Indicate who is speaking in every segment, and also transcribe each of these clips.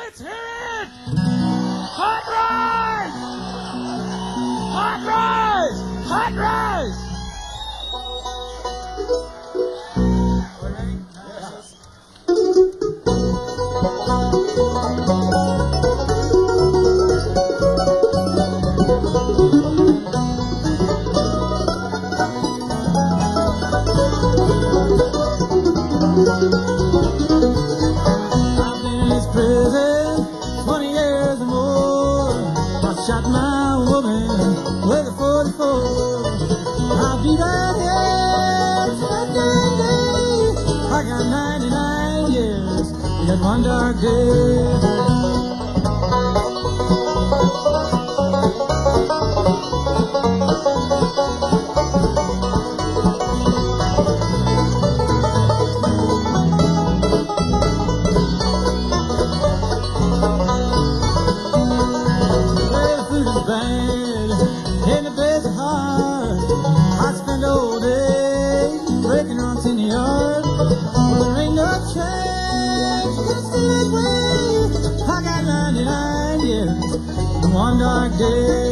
Speaker 1: Let's hear it! Hot rice! Hot rice! Hot rice! I've been in this prison 20 years or more. I shot my woman with a 44. I'll be right here till that day. I got 99 years, yet one dark day. In the bed's hard, I spend all day breaking rocks in the yard. Well, there ain't no change, it's the right way. I got 99 years and one dark day.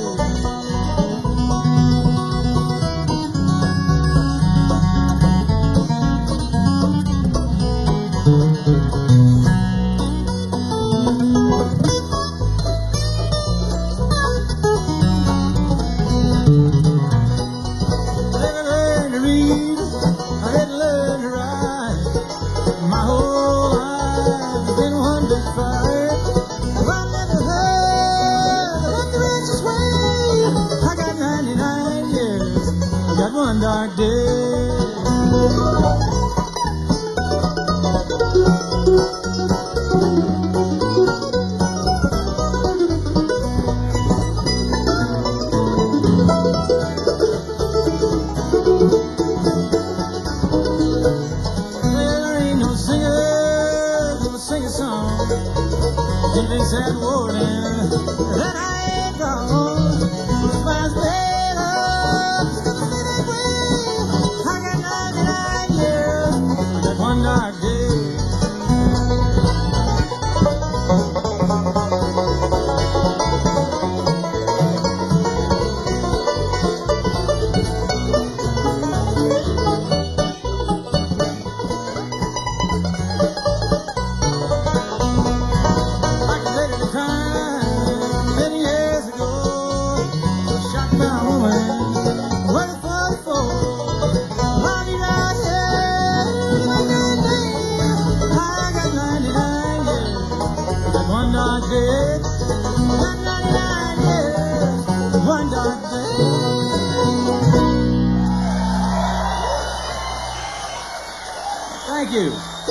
Speaker 1: One dark day. There ain't no singer who'll sing a song if they said warning that I ain't gone. Spies made up, I got 99 years, that one dark day. I committed a crime many years ago. Shot my woman with a 44. I'll be right here till that day. I got 99 years, that one dark day. Got 99 years, one dark day. Thank you.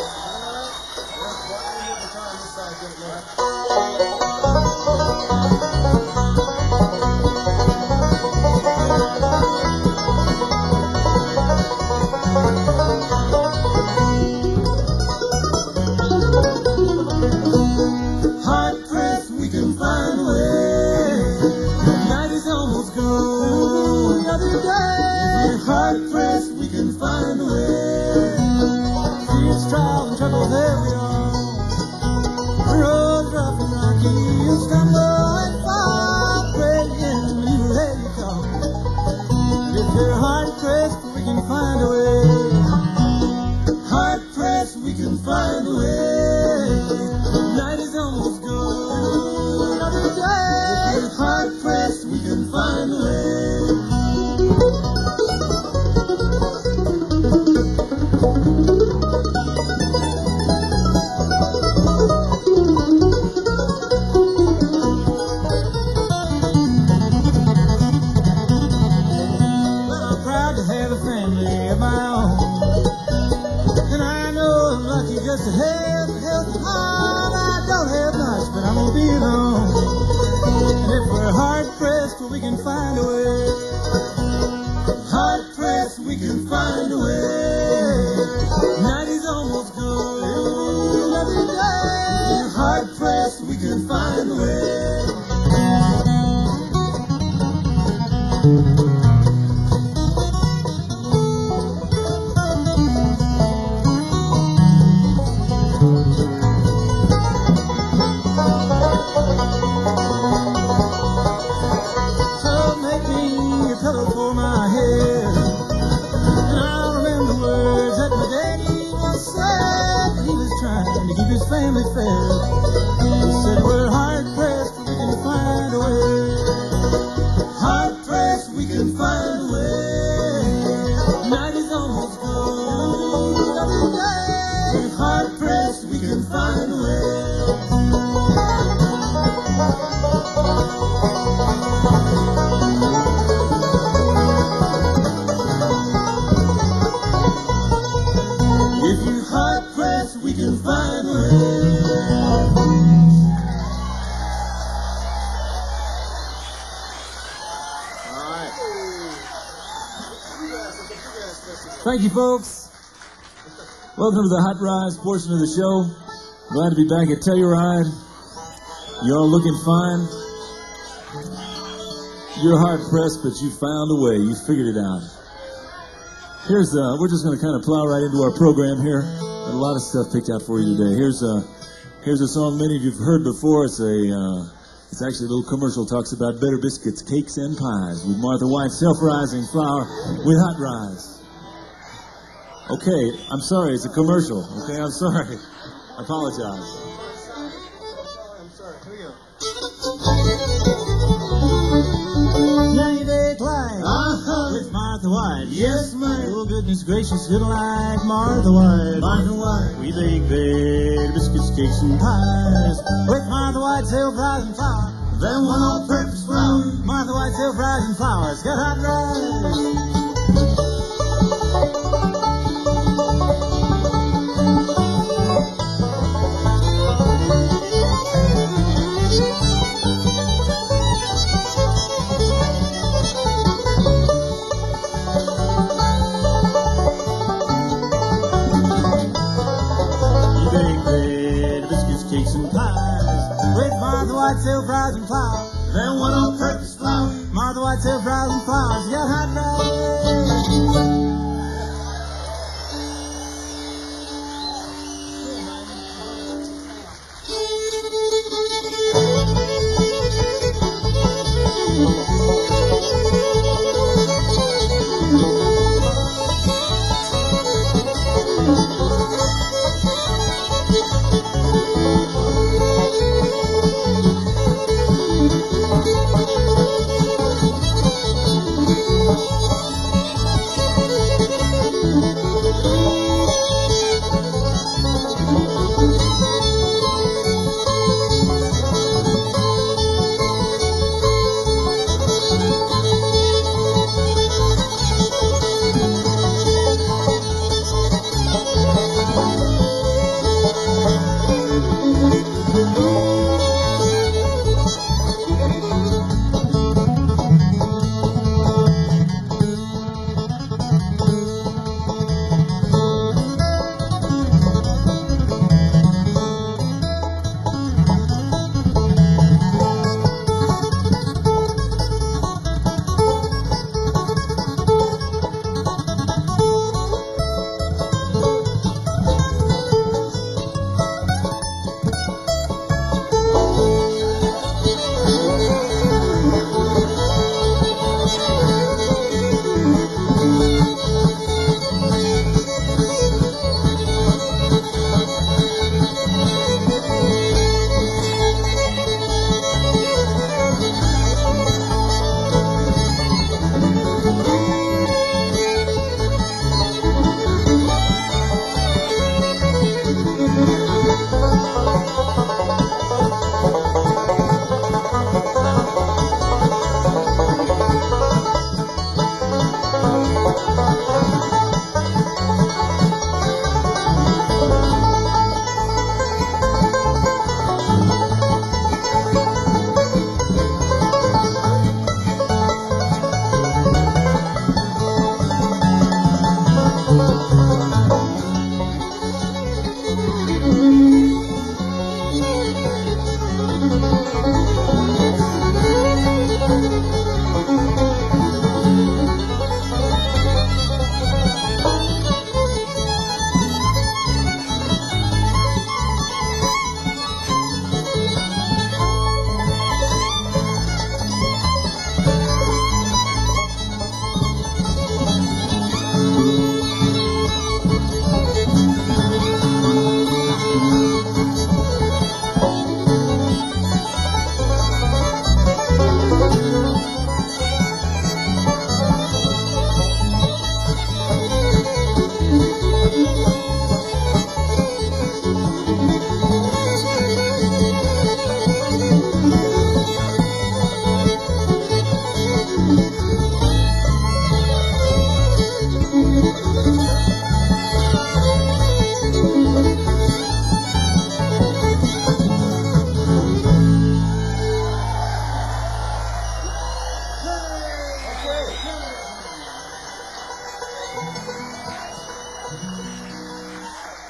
Speaker 1: Hard pressed, we can find a way. The night is almost gone. Another day. Hard pressed, we can find a way. Fierce trials and troubles every hour. The road's rough and rocky. You'll stumble and fall, praying you ready to come. If you're hard pressed, we can find a way. Hard pressed, we can find a way. Night is almost gone. Another day. Hard pressed, we can find a way. Well, I'm proud to have a family of my own, and I know I'm lucky just to have a healthy heart. I don't have much, but I'm gonna be alone. And if we're hard pressed, well, we can find a way. Hard pressed, we can find a way. Night is almost gone. Another day. Hard pressed, we can find a way. we can find a way. Night is almost gone. If hard pressed, we can find a way. If you're hard pressed, we can find a way. Thank you, folks. Welcome to the Hot Rise portion of the show. Glad to be back at Telluride. You're all looking fine. You're hard pressed, but you found a way. You figured it out. We're just going to kind of plow right into our program here. Got a lot of stuff picked out for you today. Here's a song many of you've heard before. It's actually a little commercial. Talks about better biscuits, cakes, and pies with Martha White, Self-Rising Flour with Hot Rise. Okay, I'm sorry, it's a commercial. Okay, I'm sorry. I apologize. I'm sorry. Here we go. 90-day climb with Martha White. Yes, ma'am. Oh, goodness gracious, good like Martha White. Martha White. We bake better biscuits, cakes, and pies with Martha White, Self-Rising Flour. Then one all-purpose flour. Martha White, Self-Rising Flour. It's got hot rise. Self-rising flour, then one all-purpose flour. Martha White, self-rising flour. She got hot rise.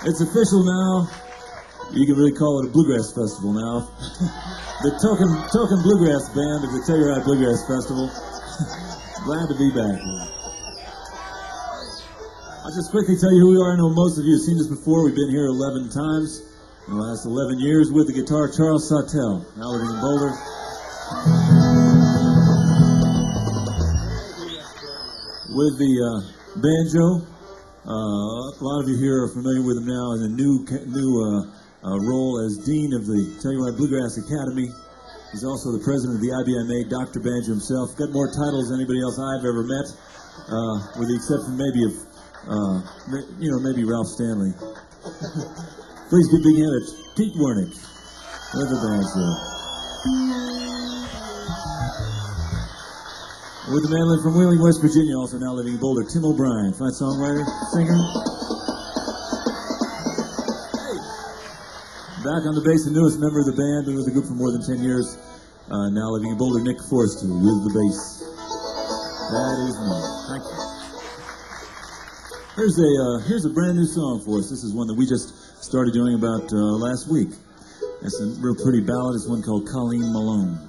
Speaker 1: It's official now. You can really call it a bluegrass festival now. The Token Bluegrass Band of the Telluride Bluegrass Festival. Glad to be back. I'll just quickly tell you who we are. I know most of you have seen this before. We've been here 11 times in the last 11 years with the guitar, Charles Sawtelle, now living in Boulder. With the banjo. A lot of you here are familiar with him now in a new role as Dean of the Telluride Bluegrass Academy. He's also the president of the IBMA, Dr. Banjo himself. Got more titles than anybody else I've ever met, with the exception maybe of, maybe Ralph Stanley. Please give a big hand at Pete Wernick with the banjo. With the mandolin from Wheeling, West Virginia, also now living in Boulder, Tim O'Brien, fine songwriter, singer. Back on the bass, the newest member of the band, been with the group for more than 10 years, now living in Boulder, Nick Forrester with the bass. That is me. Thank you. Here's a brand new song for us. This is one that we just started doing about last week. It's a real pretty ballad. It's one called Colleen Malone.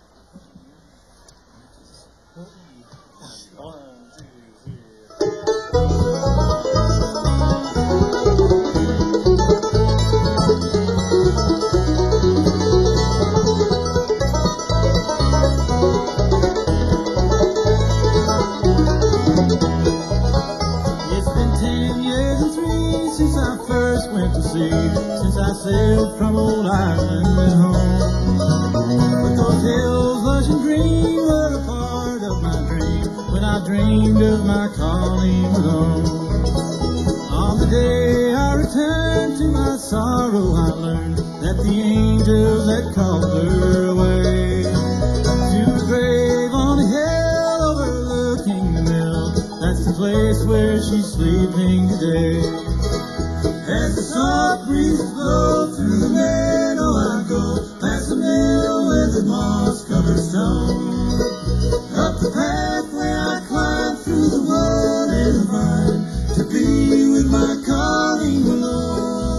Speaker 2: Since I sailed from old Ireland and home, but those hills lush and green were a part of my dream when I dreamed of my Colleen Malone. On the day I returned to my sorrow, I learned that the angels had called her away to a grave on a hill overlooking the mill. That's the place where she's sleeping today. As the soft breezes blow through the meadow, I go past the mill with the moss-covered stone. Up the pathway I climb through the wood and vine to be with my Colleen Malone.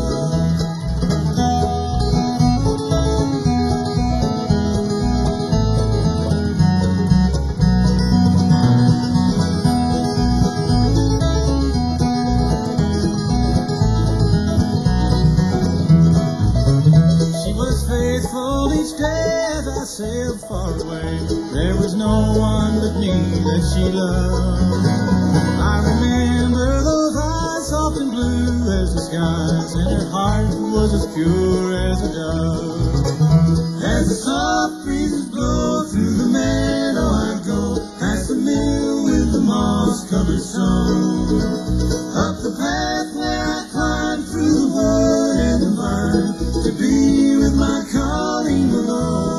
Speaker 2: Each day as I sailed far away, there was no one but me that she loved. I remember those eyes soft and blue as the skies, and her heart was as pure as a dove. As the soft breezes blow through the meadow, I go past the mill with the moss-covered stone. Up the pathway I climb through the wood and the vine to be with my Colleen Malone.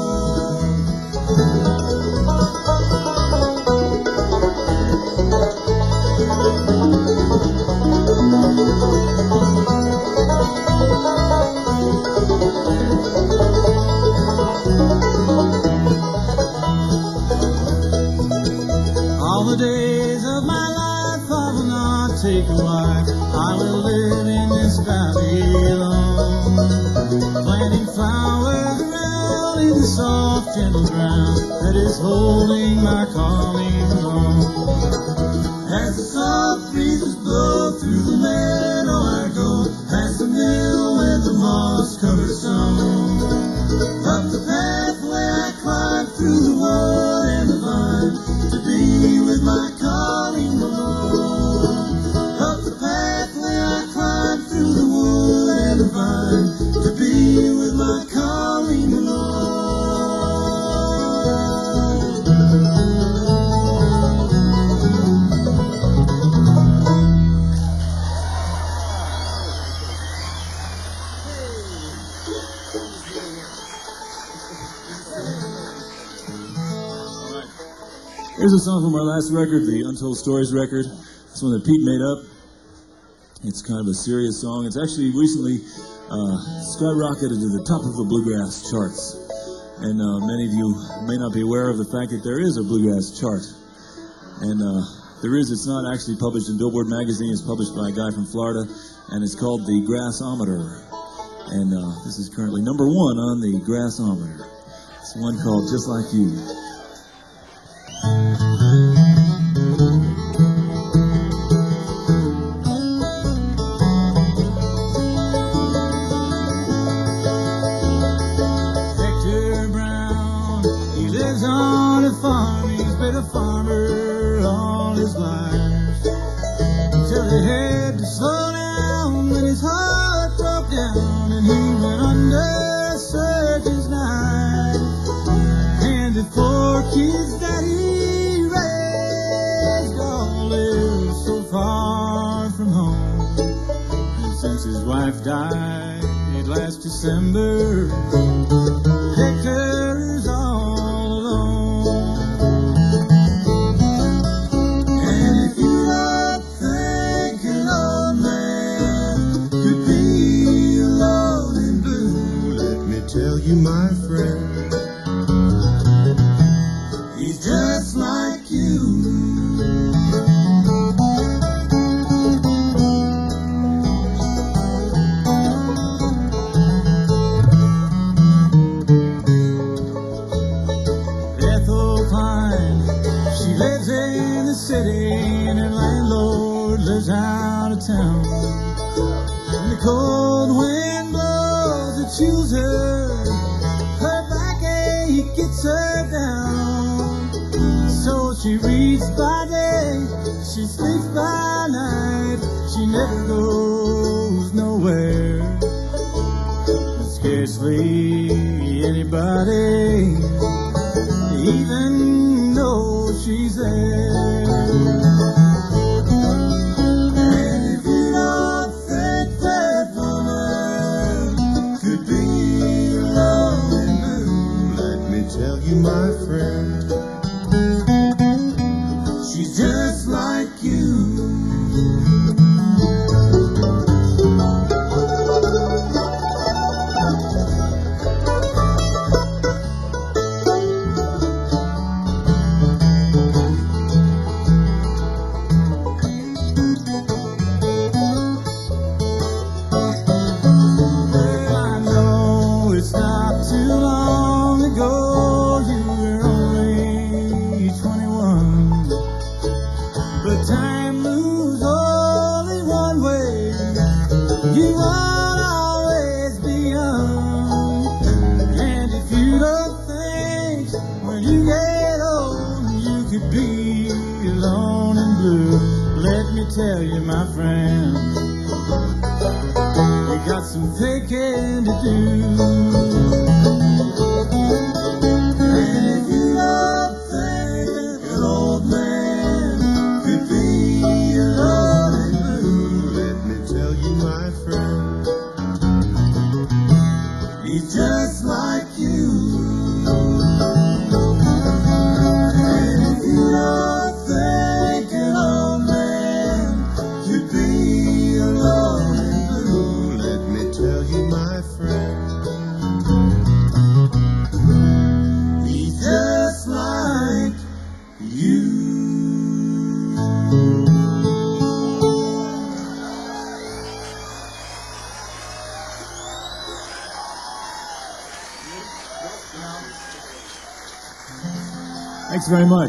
Speaker 2: All the days of my life I will not take a wife. I will live in this valley alone, planting flowers around in the soft, gentle ground that is holding my Colleen Malone. As the soft breezes blow through the meadow, I go past the mill with the moss-covered stone. Up the pathway I climb through the wood and the vine to be with my Colleen Malone. Up the pathway I climb through the wood and the vine to be with my Colleen Malone.
Speaker 1: Here's a song from our last record, the Untold Stories record. It's one that Pete made up. It's kind of a serious song. It's actually recently skyrocketed to the top of the bluegrass charts. And many of you may not be aware of the fact that there is a bluegrass chart. And
Speaker 3: There is. It's not actually published in Billboard magazine. It's published by a guy from Florida, and it's called The Grassometer. And this is currently #1 on the Grassometer. It's one called Just Like You.
Speaker 2: Hector Brown, he lives on a farm. He's been a farmer all his life, till he had to slow down when his heart broke down and he went under a surgeon's knife. And the 4 kids that he raised all live so far from home. And since his wife died last December, Hector's all alone. And if you don't think an old man could be alone and blue, let me tell you, my friend, he's just like you. City, and her landlord lives out of town. When the cold wind blows, it chills her. Her backache gets her down. So she reads by day, she sleeps by night. She never goes nowhere. And scarcely anybody even knows she's there. Tell you, my friend, she's just like you. I know it's not too long ago. Time moves only one way. You won't always be young. And if you don't think when you get old you could be alone and blue, let me tell you, my friend, you got some thinking to do. And if you don't think an old man could be alone and blue, let me tell you, my friend, he's just like you. And if you don't think an old man could be alone and blue, let me tell you, my friend, he's just like you.
Speaker 3: Thanks very much.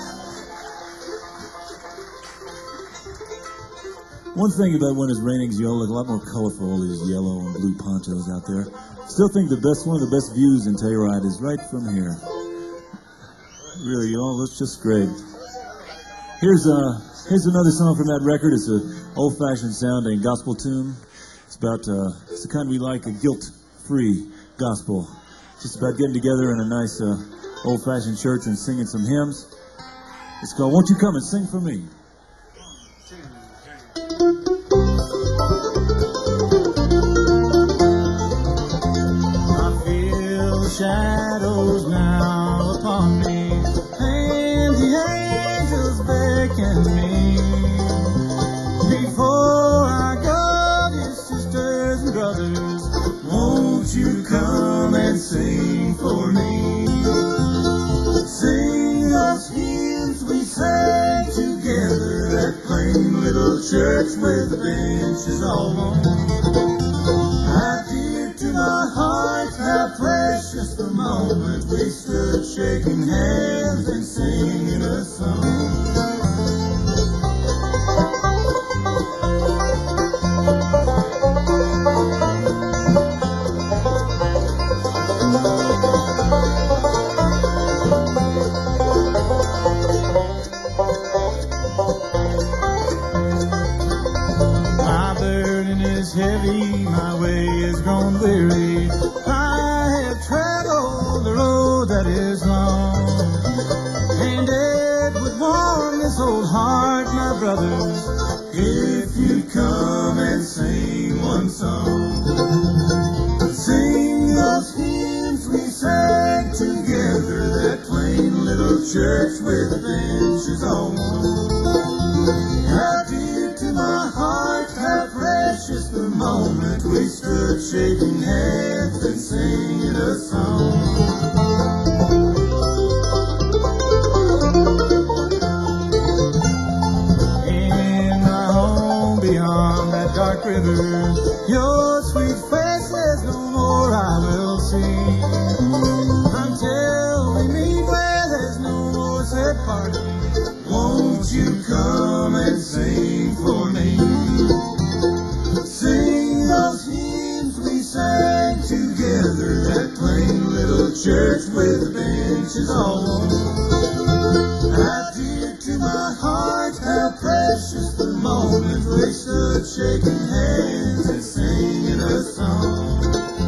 Speaker 3: One thing about when it's raining is you all look a lot more colorful, all these yellow and blue ponchos out there. Still think one of the best views in Telluride is right from here. Really, you all look just great. Here's another song from that record. It's an old-fashioned sounding gospel tune. It's the kind we like, a guilt-free gospel. Just about getting together in a nice old-fashioned church and singing some hymns. It's called Won't You Come and Sing For Me.
Speaker 2: I feel shadows now upon me, and the angels beckon me. Before I go, dear sisters and brothers, won't you come and sing for me? Sing those hymns we sang together.
Speaker 1: plain little church with the benches all worn. How dear to my heart, how precious the moment we stood shaking hands and singing a song.
Speaker 2: My burden is heavy, my way is grown weary. I have traveled the road that is long, and it would warm this old heart, my brothers,
Speaker 1: If you'd come and sing one song, sing those hymns we sang together, that plain little church with benches all worn. How dear to my heart, how precious the moment we stood shaking hands and singing a song.
Speaker 2: in my home beyond that dark river. Your sweet faces no more I will see, until we meet where there's no more sad parting.
Speaker 1: Won't you come and sing for me? Sing those hymns we sang together, that plain little church with benches all worn. How dear to my heart, how precious the moment we stood shaking hands and singing a song.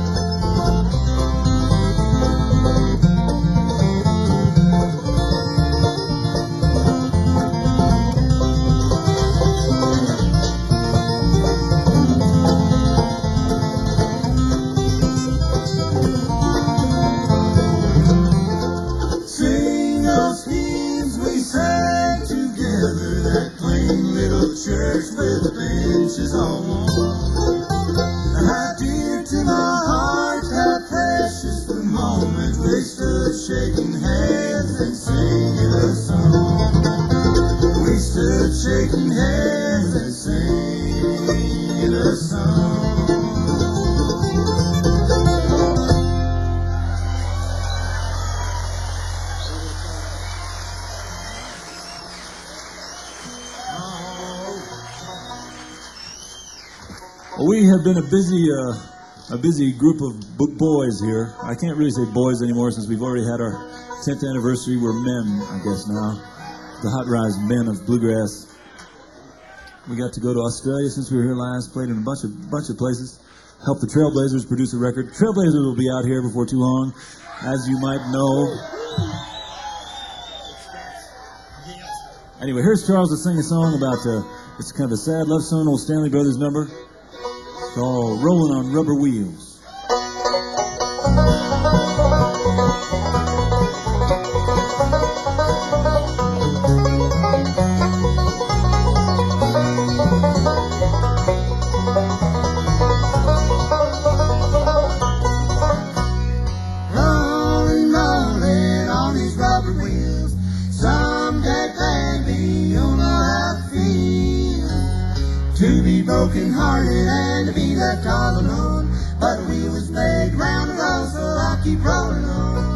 Speaker 1: Sing those hymns we sang together, that plain little church with the benches all worn. How dear to my heart, how precious the moment we stood shaking hands and singing a song. We stood shaking hands and singing a song.
Speaker 3: Well, we have been a busy group of boys here. I can't really say boys anymore since we've already had our 10th anniversary. We're men, I guess now. The Hot Rise men of bluegrass. We got to go to Australia since we were here last. Played in a bunch of places. Helped the Trailblazers produce a record. Trailblazers will be out here before too long, as you might know. Anyway, here's Charles to sing a song about it's kind of a sad love song, old Stanley Brothers number. It's all Rolling on Rubber Wheels.
Speaker 1: Rolling, rolling on these rubber wheels. Someday, baby, you'll know how it feels to be broken hearted and to be left all alone. But we was made round the road, so I'll keep rolling on.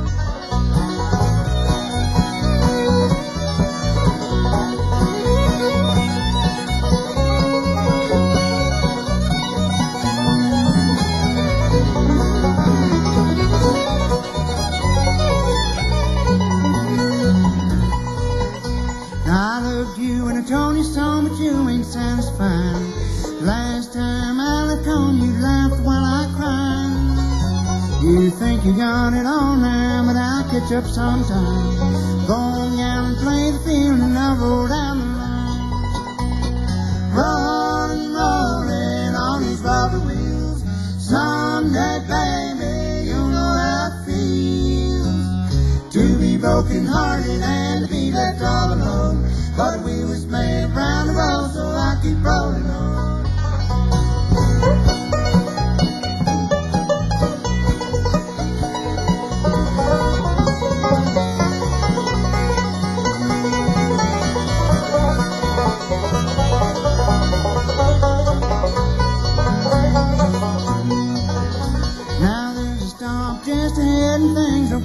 Speaker 2: I loved you in a Tony song, but you ain't satisfied. Last time I left home, you laughed while I cried. You think you got it all now, but I'll catch up sometime. Going out and play the field, and I'll roll down the line.
Speaker 1: Rolling, rolling on these rubber wheels. Someday, baby, you'll know how it feels to be broken hearted and to be left all alone. But we was made round the road, so I keep rolling on.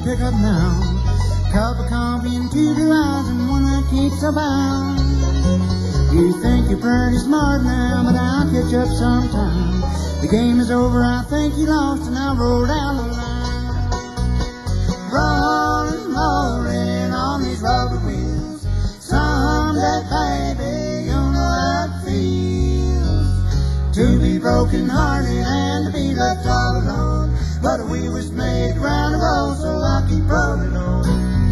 Speaker 2: pick up now. Cup of coffee and 2 blue eyes and one that keeps abound. You think you're pretty smart now, but I'll catch up sometime. The game is over, I think you lost, and I'll roll down the line. Rolling, rolling on these rubber wheels. Someday, baby, you'll know how it feels to be broken-hearted and to be left all alone. But we was made round the road, so I'll keep rolling on.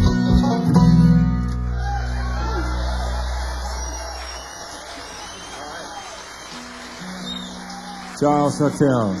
Speaker 3: Charles Huttel.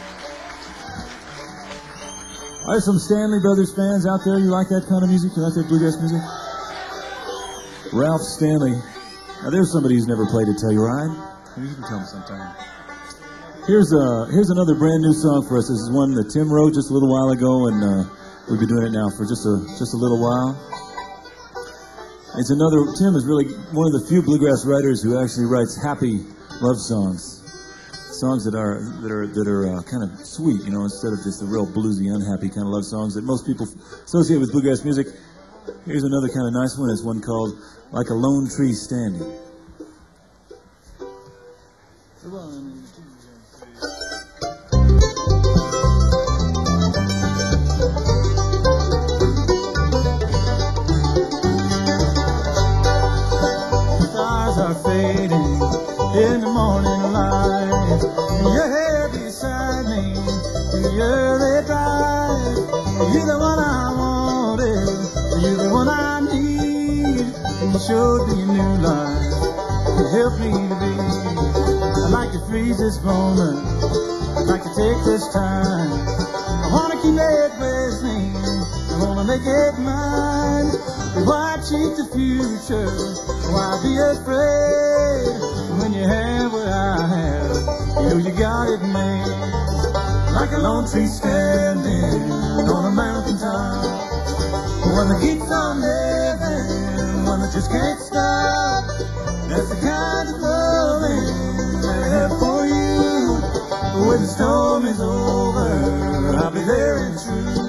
Speaker 3: Are there some Stanley Brothers fans out there? You like that kind of music? You like that bluegrass music? Ralph Stanley. Now there's somebody who's never played a Telluride. Maybe you can tell me sometime. Here's another brand new song for us. This is one that Tim wrote just a little while ago, and we've been doing it now for just a little while. It's another. Tim is really one of the few bluegrass writers who actually writes happy love songs. Songs that are kind of sweet, you know, instead of just the real bluesy, unhappy kind of love songs that most people associate with bluegrass music. Here's another kind of nice one. It's one called "Like a Lone Tree Standing."
Speaker 2: Stars are fading in the morning light. You're here beside me, the early drive. You're the one I wanted, you're the one I need. You showed me a new life, you helped me to be. I'd like to freeze this moment, I'd like to take this time. I wanna keep it with me, I wanna make it mine. Why cheat the future? Why be afraid? When you have what I have, you know you got it made. Like a lone tree standing on a mountaintop, one that keeps on living, one that just can't stop. That's the kind of loving that I have for you. When the storm is over, I'll be there and true.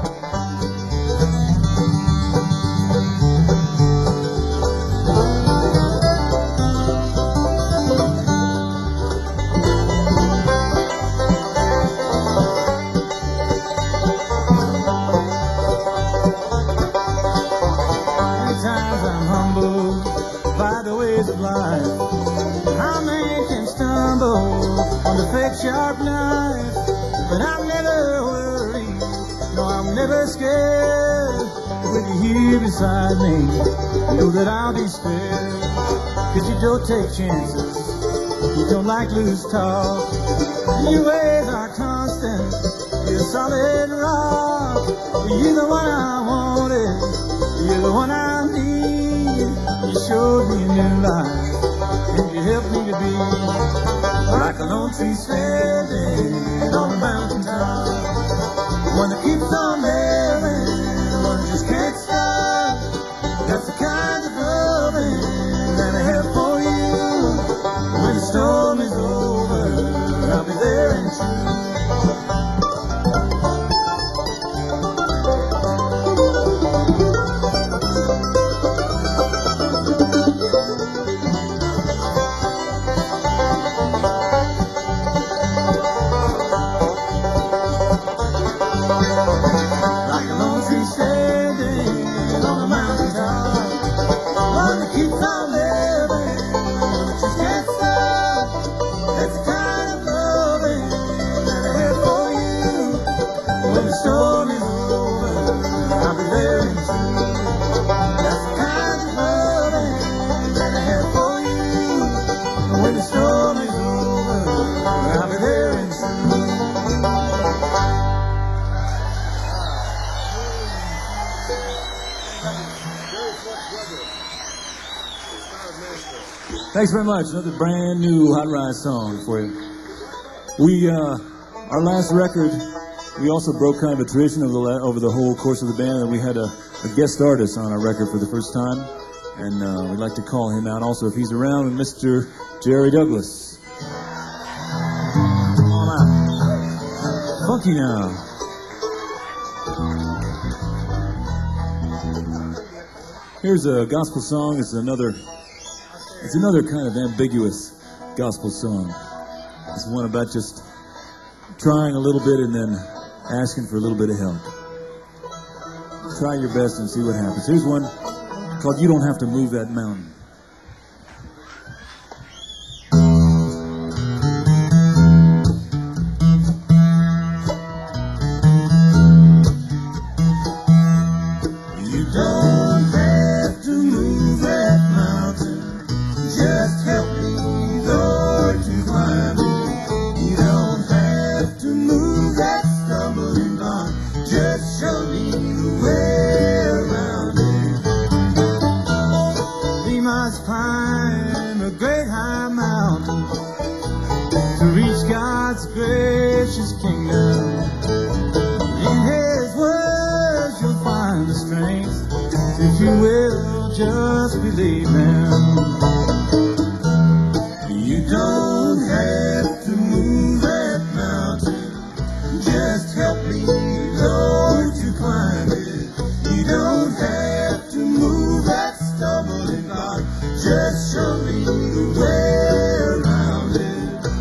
Speaker 2: Sharp knife, but I'm never worried, no, I'm never scared. When you're here beside me, know that I'll be spared. Cause you don't take chances, you don't like loose talk. Your ways are constant, you're solid rock. You're the one I wanted, you're the one I need. You showed me a new life, and you helped me to be like a lone tree standing on a mountaintop, one that keeps on living, one that just can't stop. That's the kind of loving that I have for you. When the storm is over, I'll be there and true.
Speaker 3: Thanks very much. Another brand new Hot Rod song for you. Our last record, we also broke kind of a tradition over the whole course of the band, and we had a guest artist on our record for the first time, and we'd like to call him out also if he's around, Mr. Jerry Douglas. Come on out. Funky now. Here's a gospel song. It's another kind of ambiguous gospel song. It's one about just trying a little bit and then asking for a little bit of help. Try your best and see what happens. Here's one called You Don't Have to Move That Mountain.
Speaker 1: You don't have to move that mountain. Just help me, Lord, to climb it. You don't have to move that stumbling block. Just show me the way around it.
Speaker 2: We must climb a great high mountain to reach God's gracious kingdom. In His words you'll find the strength, if you will just believe Him.
Speaker 1: You don't have to move that mountain. Just help me, Lord, to climb it. You don't have to move that stumbling block. Just show me the way around it.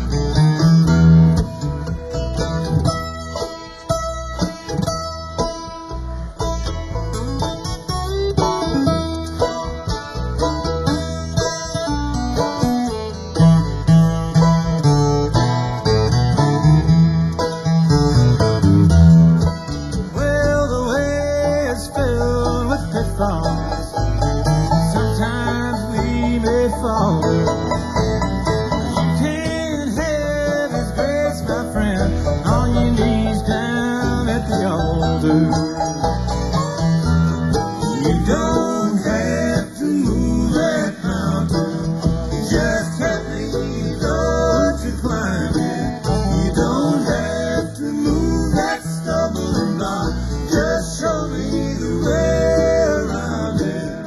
Speaker 2: Well, the way is filled with pitfalls. Sometimes we may fall. You can have His grace, my friend, on your knees down at the altar.
Speaker 1: You don't have to move that mountain. Just help me, Lord, to climb it. You don't have to move that stumbling block. Just show me the way around it.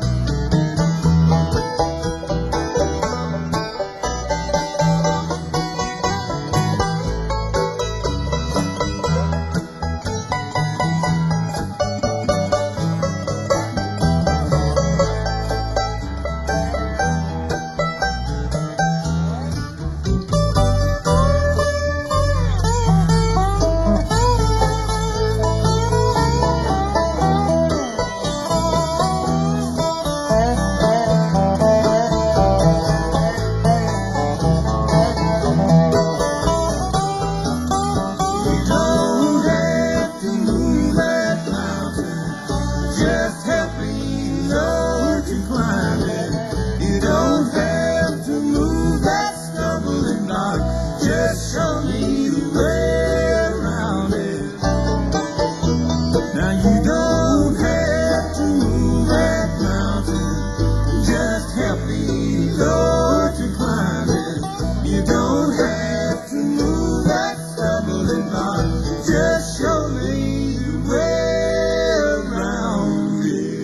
Speaker 1: You don't have to move that mountain. Just help me, Lord, to climb it. You don't have to move that stumbling block. Just show me the way around it. Now you don't have to move that mountain. Just help me, Lord, to climb it. You don't have to move that stumbling block. Just show me the way around it.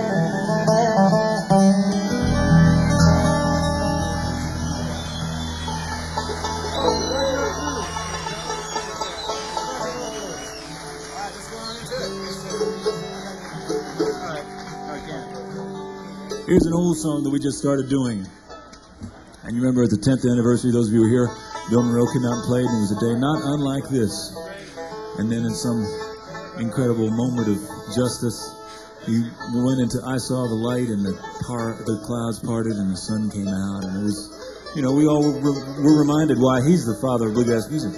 Speaker 3: Here's an old song that we just started doing. And you remember at the 10th anniversary, those of you who were here, Bill Monroe came out and played, and it was a day not unlike this. And then in some incredible moment of justice, he went into I Saw the Light, and the clouds parted and the sun came out. And it was, you know, we all were reminded why he's the father of bluegrass music.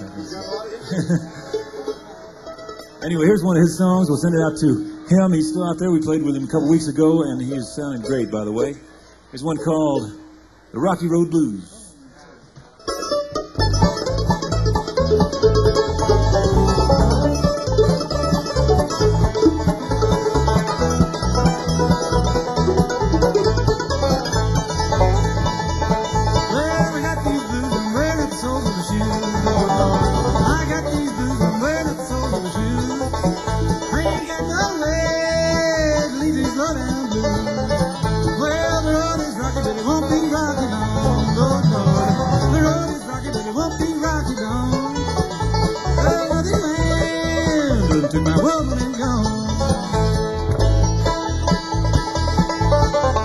Speaker 3: Anyway, here's one of his songs. We'll send it out to him. He's still out there. We played with him a couple weeks ago, and he is sounding great, by the way. Here's one called The Rocky Road Blues.
Speaker 2: Well, I got these blues and wear it soles of the shoes. I got these blues and wear it soles of the shoes. I ain't got no way to leave these low down blues. Well, the road is rocky, but it won't be rocky long. Lord, Lord, the road is rocky, but it won't be rocky long. Oh, the man took my woman and gone.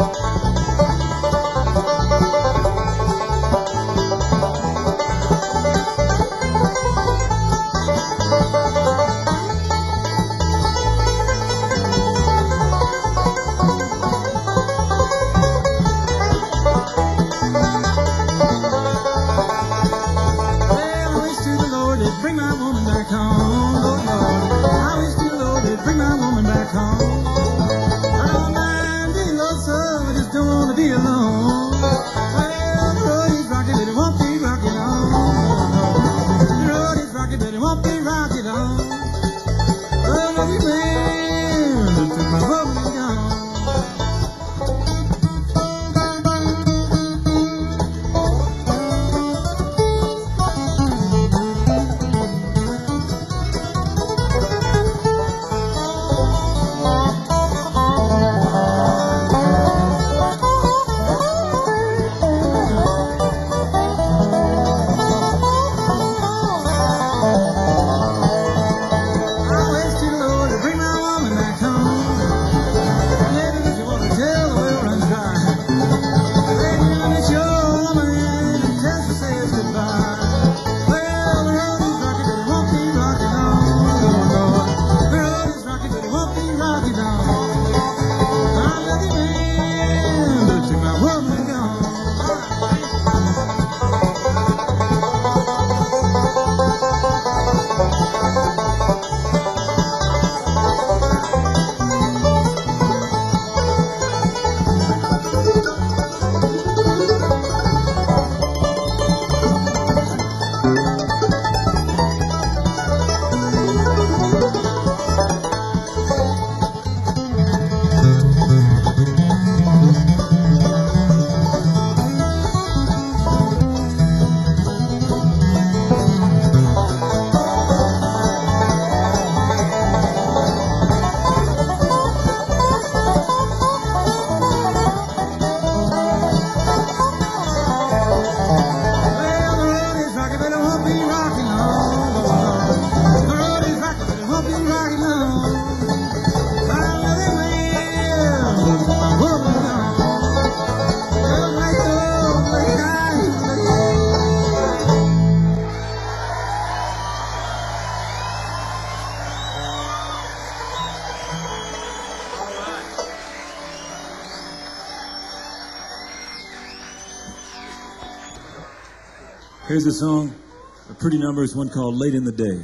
Speaker 3: Here's a song, a pretty number. It's one called Late in the Day.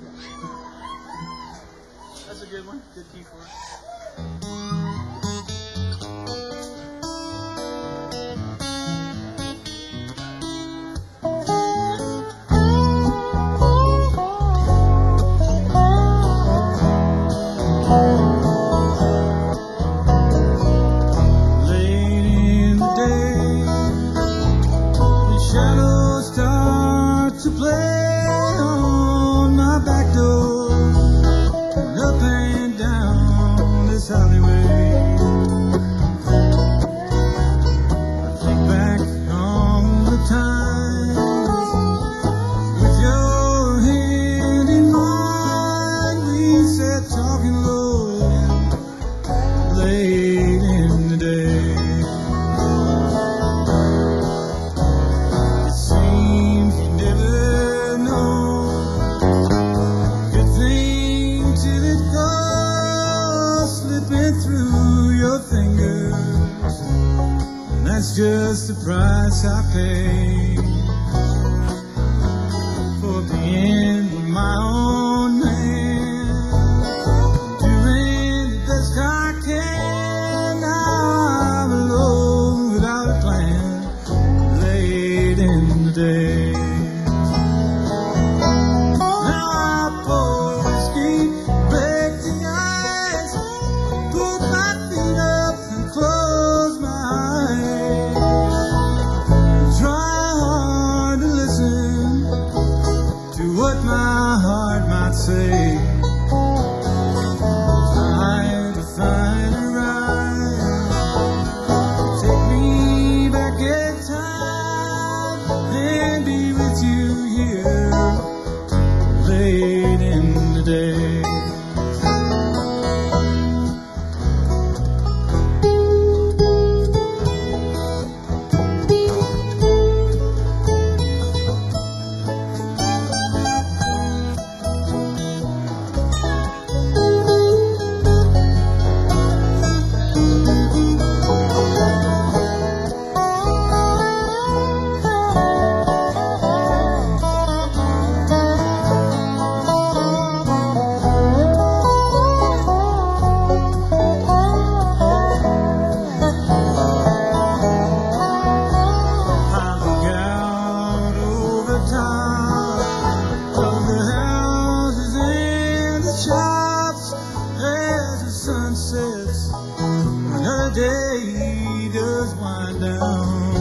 Speaker 2: That's a good one. Good key for it. To play on my back door, and up and down this alleyway. I think back on the times with your hand in mine. We sat talking low late in the day. It seems you never through your fingers, and that's just the price I pay for being my own man, doing the best I can. Now I'm alone without a plan, late in the day. Now I pour whiskey, break the ice, put my feet up and close my eyes. Try hard to listen to what my heart might say. Try to find a rhyme, take me back in time and be with you here late in the day. Sunsets when her day does wind down,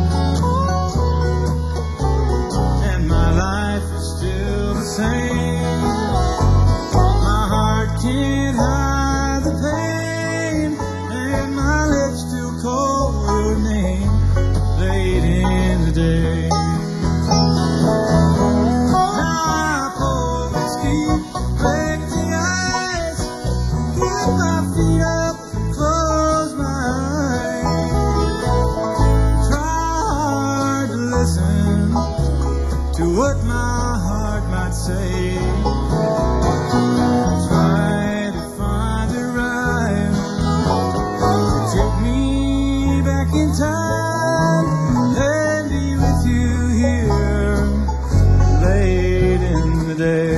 Speaker 2: and my life is still the same. My heart can't hide the pain, and my lips still call your name late in the day. Now I pour whiskey, break the ice, put my feet up and close my eyes. Try hard to listen to what my heart might say. Try to find a rhyme to take me back in time and be with you here late in the day.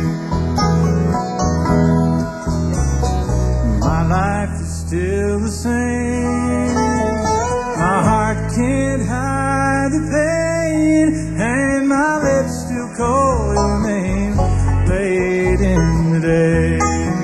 Speaker 2: My life is still the same. My heart can't hide the pain, and my lips still call your name late in the day.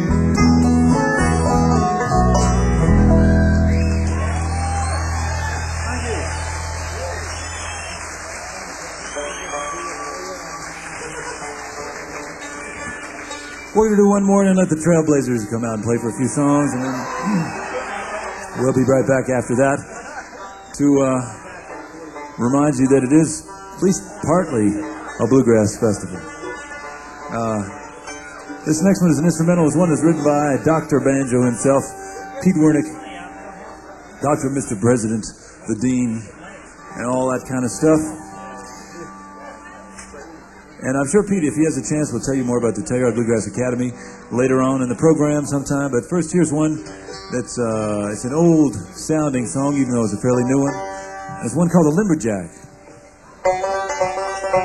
Speaker 3: We're going to do one more and then let the Trailblazers come out and play for a few songs, and then we'll be right back after that to remind you that it is at least partly a bluegrass festival. This next one is an instrumental. It's one that's written by Dr. Banjo himself, Pete Wernick, Dr. Mr. President, the Dean, and all that kind of stuff. And I'm sure Pete, if he has a chance, will tell you more about the Telluride Bluegrass Academy later on in the program sometime. But first, here's one that's it's an old-sounding song, even though it's a fairly new one. It's one called The Limberjack.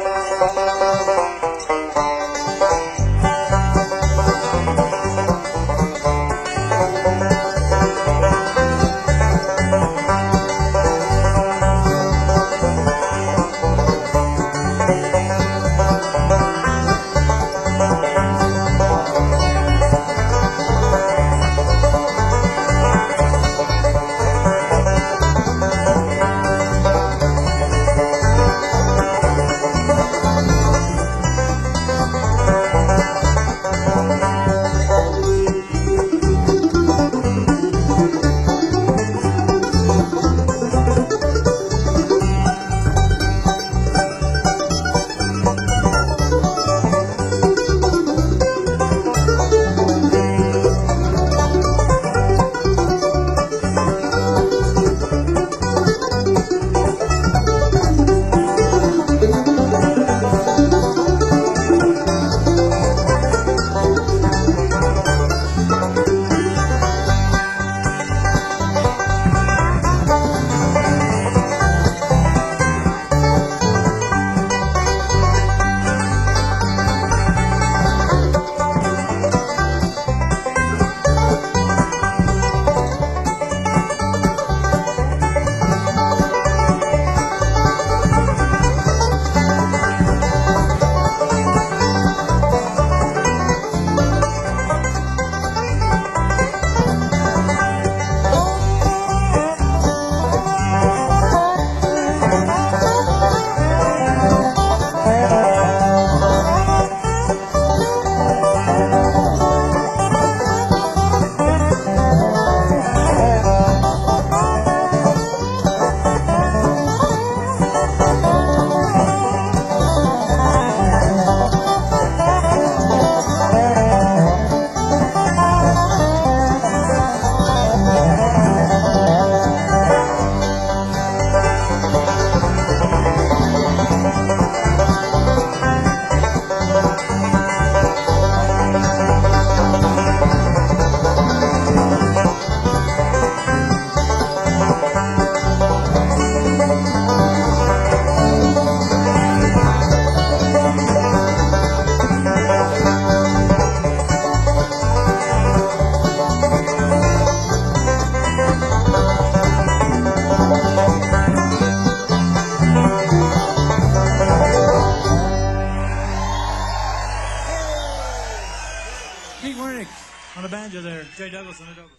Speaker 2: banjo there, Jay Douglas and it over.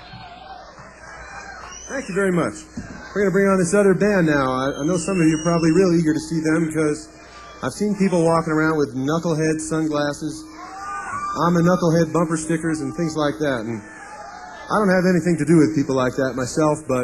Speaker 4: Thank you very much. We're going to bring on this other band now. I know some of you are probably real eager to see them because I've seen people walking around with knucklehead sunglasses, I'm a knucklehead bumper stickers, and things like that. And I don't have anything to do with people like that myself, but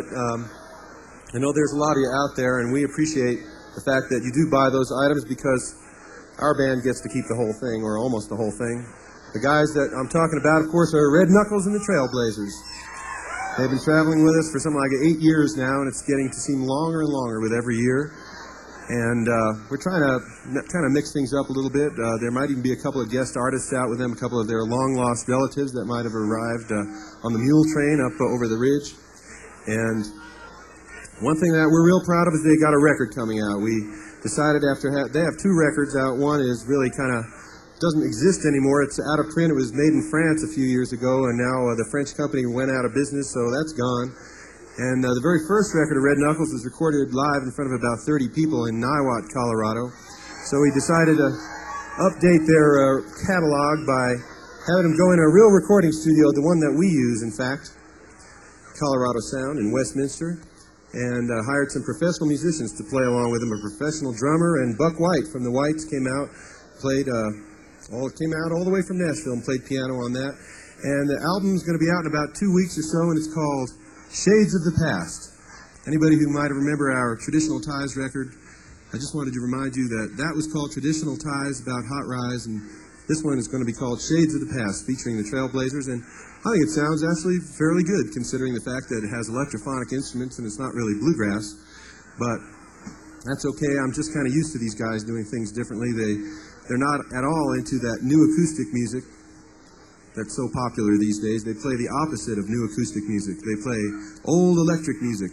Speaker 4: I know there's a lot of you out there, and we appreciate the fact that you do buy those items because our band gets to keep the whole thing, or almost the whole thing. The guys that I'm talking about, of course, are Red Knuckles and the Trailblazers. They've been traveling with us for something like 8 years now, and it's getting to seem longer and longer with every year. And we're trying to kind of mix things up a little bit. There might even be a couple of guest artists out with them, a couple of their long-lost relatives that might have arrived on the mule train up over the ridge. And one thing that we're real proud of is they got a record coming out. We decided they have 2 records out. One is really kind of doesn't exist anymore. It's out of print. It was made in France a few years ago, and now the French company went out of business, so that's gone. And the very first record of Red Knuckles was recorded live in front of about 30 people in Niwot, Colorado. So we decided to update their catalog by having them go in a real recording studio, the one that we use, in fact, Colorado Sound in Westminster, and hired some professional musicians to play along with them. A professional drummer, and Buck White from the Whites came out, played came out all the way from Nashville and played piano on that. And the album's going to be out in about 2 weeks or so, and it's called Shades of the Past. Anybody who might remember our Traditional Ties record, I just wanted to remind you that that was called Traditional Ties about Hot Rise, and this one is going to be called Shades of the Past, featuring the Trailblazers. And I think it sounds actually fairly good, considering the fact that it has electrophonic instruments and it's not really bluegrass. But that's okay. I'm just kind of used to these guys doing things differently. They're not at all into that new acoustic music that's so popular these days. They play the opposite of new acoustic music. They play old electric music.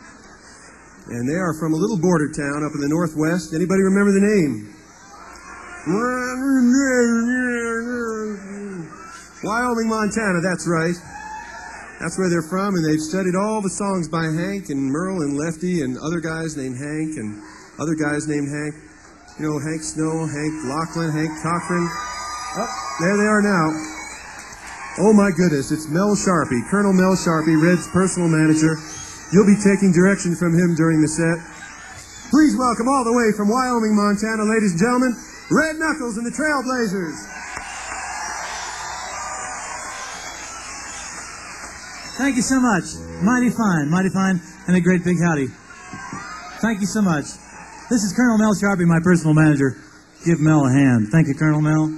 Speaker 4: And they are from a little border town up in the Northwest. Anybody remember the name? Wyoming, Montana, that's right. That's where they're from, and they've studied all the songs by Hank and Merle and Lefty and other guys named Hank and other guys named Hank. You know, Hank Snow, Hank Lachlan, Hank Cochran. Oh, there they are now. Oh my goodness, it's Mel Sharpie, Colonel Mel Sharpie, Red's personal manager. You'll be taking direction from him during the set. Please welcome all the way from Wyoming, Montana, ladies and gentlemen, Red Knuckles and the Trailblazers.
Speaker 2: Thank you so much. Mighty fine, and a great big howdy. Thank you so much. This is Colonel Mel Sharpie, my personal manager. Give Mel a hand. Thank you, Colonel Mel.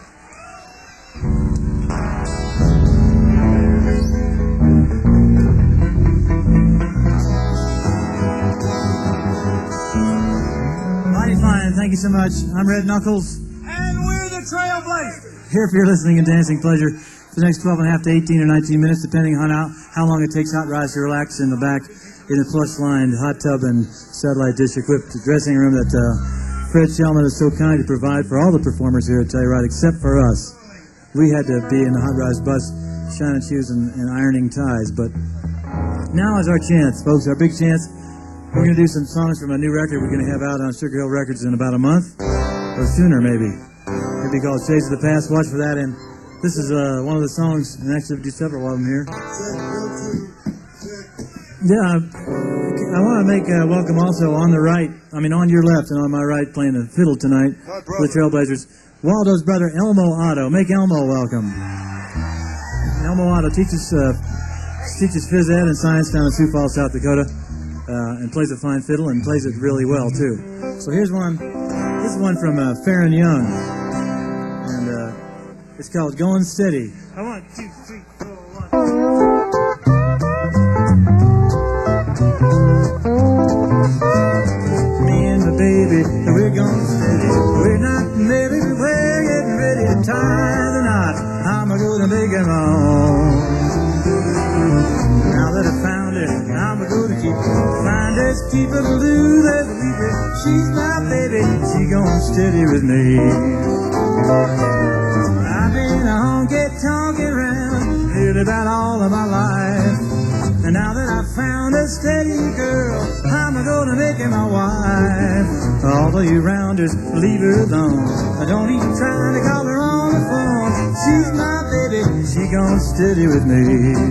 Speaker 2: Mighty fine. Thank you so much. I'm Red Knuckles.
Speaker 4: And we're the Trailblazers.
Speaker 2: Here for your listening and dancing pleasure for the next 12 and a half to 18 or 19 minutes, depending on how long it takes Hot Rise to relax in the back in a plush-lined hot tub and satellite dish-equipped dressing room that Fred Shellman is so kind to provide for all the performers here at Telluride, except for us. We had to be in the Hot Rise bus, shining shoes and ironing ties, but now is our chance, folks, our big chance. We're going to do some songs from a new record we're going to have out on Sugar Hill Records in about a month, or sooner maybe. It'll be called Shades of the Past. Watch for that, and this is one of the songs, and actually we'll do several of them here. Yeah, I want to make a welcome also on the right, on your left and on my right, playing the fiddle tonight for the Trailblazers, Waldo's brother Elmo Otto. Make Elmo welcome. Elmo Otto teaches phys ed and science down in Sioux Falls, South Dakota, and plays a fine fiddle and plays it really well too. So here's one. This is one from Farron Young, and it's called Going Steady. 1, 2, 3, 4, 1. Me and the baby, we're going steady. We're not maybe we're getting ready to tie the knot. I'm gonna make it on. Now that I found it, I'm gonna keep it. Find it, keep it, lose it, leave it. She's my baby, she going steady with me. I've been a honky-tonkin' around nearly about all of my life. And now that I've found a steady girl, I'm gonna make her my wife. All of you rounders, leave her alone. I don't even try to call her on the phone. She's my baby, she gone steady with me.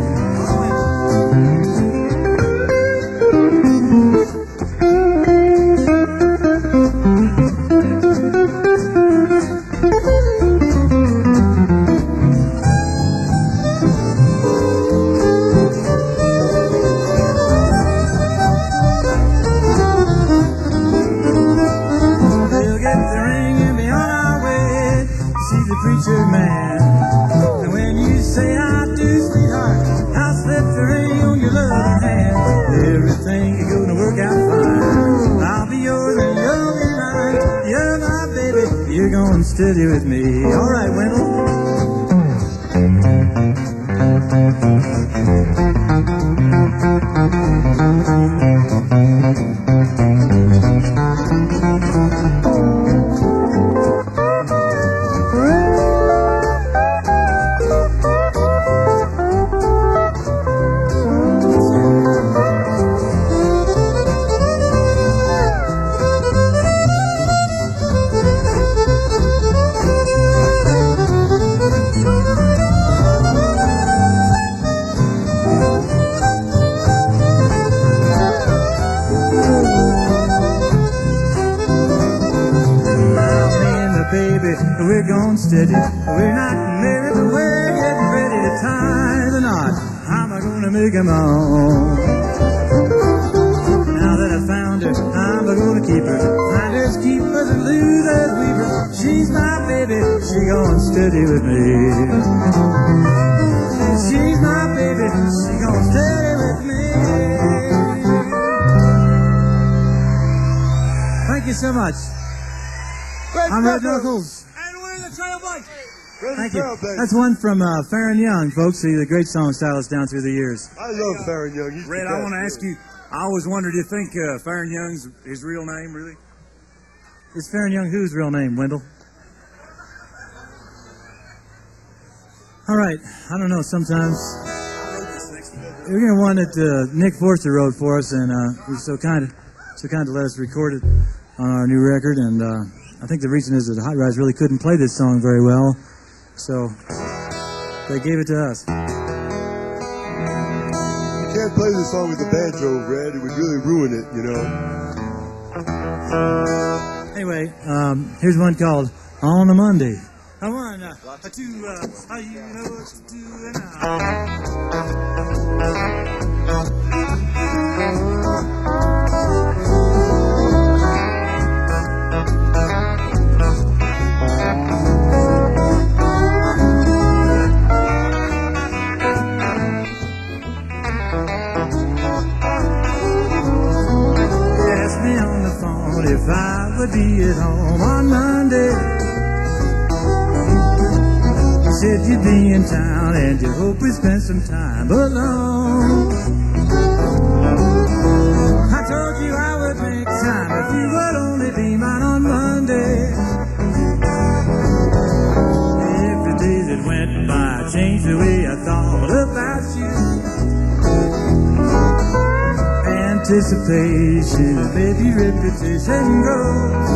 Speaker 2: We'll get the ring and be on our way. See the preacher man. And when you say I do, sweetheart, I'll slip the ring on your loving hand. Everything is gonna work out fine. I'll be yours and you'll be mine. You're my baby, you're going steady with me. All right, Wendell. Baby, we're going steady. We're not married, but we're getting ready to tie the knot. I'm gonna make him on. Now that I found her, I'm gonna keep her. Finders, keepers, and losers, weavers. She's my baby, she going steady with me. She's my baby, she going steady with me. Thank you so much. I'm Red Knuckles.
Speaker 1: And we're the Trailblazers.
Speaker 2: Thank you. That's one from Farron Young, folks. He's a great song stylist down through the years.
Speaker 4: I love Farron Young. He's
Speaker 5: Red,
Speaker 4: the
Speaker 5: I
Speaker 4: best,
Speaker 5: want to ask
Speaker 4: really.
Speaker 5: you, I always wondered, do you think Farron Young's his real name, really?
Speaker 2: Is Farron Young whose real name, Wendell? All right. I don't know. Sometimes we're gonna one that Nick Forster wrote for us, and he was so kind to let us record it on our new record. And I think the reason is that the Hot Rods really couldn't play this song very well, so they gave it to us.
Speaker 4: You can't play this song with a banjo, Red. It would really ruin it, you know.
Speaker 2: Anyway, here's one called On a Monday. I want to, how you know what to do Asked me on the phone if I would be at home on Monday. You said you'd be in town and you hope we spend some time alone. I told you I would make time if you would only be mine on Monday. Every day that went by changed the way I thought about you. Anticipation made your reputation grow.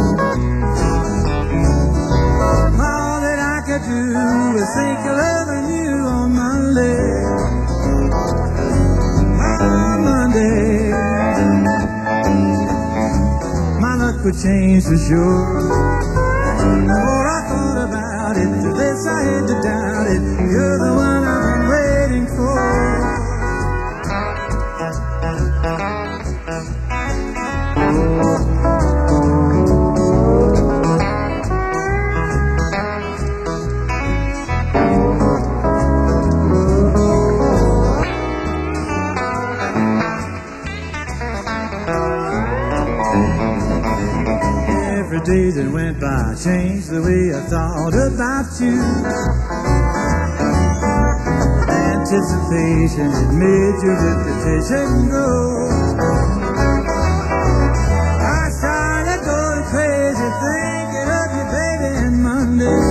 Speaker 2: All that I could do was think of loving you on Monday. On Monday, my luck would change for sure. The more I thought about it, the less I had to doubt it. You're the one I've been waiting for. Every day that went by changed the way I thought about you. Anticipation had made your reputation grow. I started going crazy thinking of you, baby, and Monday.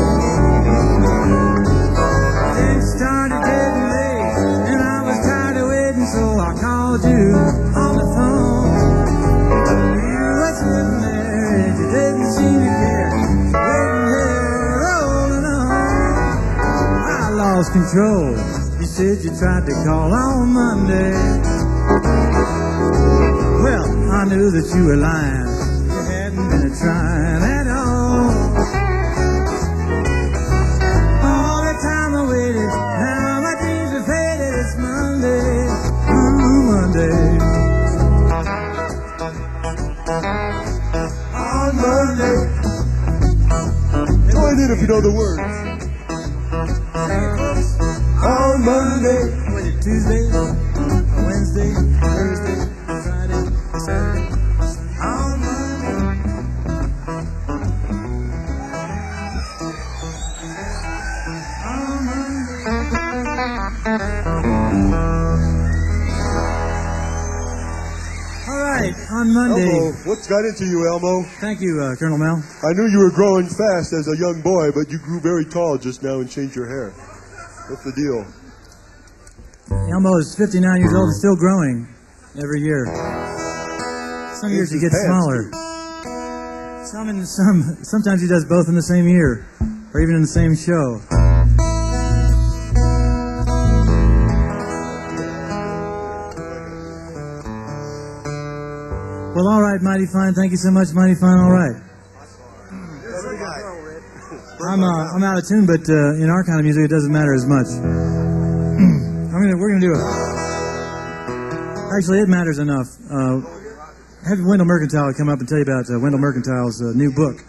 Speaker 2: Things started getting late, and I was tired of waiting, so I called you on the phone. You were sitting there, and you didn't seem to care. Waiting there, rolling on. I lost lost control. You said you tried to call on Monday. Well, I knew that you were lying. You hadn't been trying at all. All the time I waited, now my dreams are faded. It's Monday, ooh, Monday. On Monday.
Speaker 4: Join in if you know the words. On Monday.
Speaker 2: Was it Tuesday, Wednesday, Thursday, Friday, Saturday? On Monday. On Monday. All right, on Monday.
Speaker 4: Elmo, what's got into you, Elmo?
Speaker 2: Thank you, Colonel Mel.
Speaker 4: I knew you were growing fast as a young boy, but you grew very tall just now and changed your hair. What's the deal?
Speaker 2: Elmo is 59 years old and still growing every year. Some years he gets smaller. Sometimes he does both in the same year, or even in the same show. Well, all right, Mighty Fine. Thank you so much, Mighty Fine. All right. I'm out of tune, but in our kind of music, it doesn't matter as much. We're gonna do it. Actually, it matters enough. Have Wendell Mercantile come up and tell you about Wendell Mercantile's new book.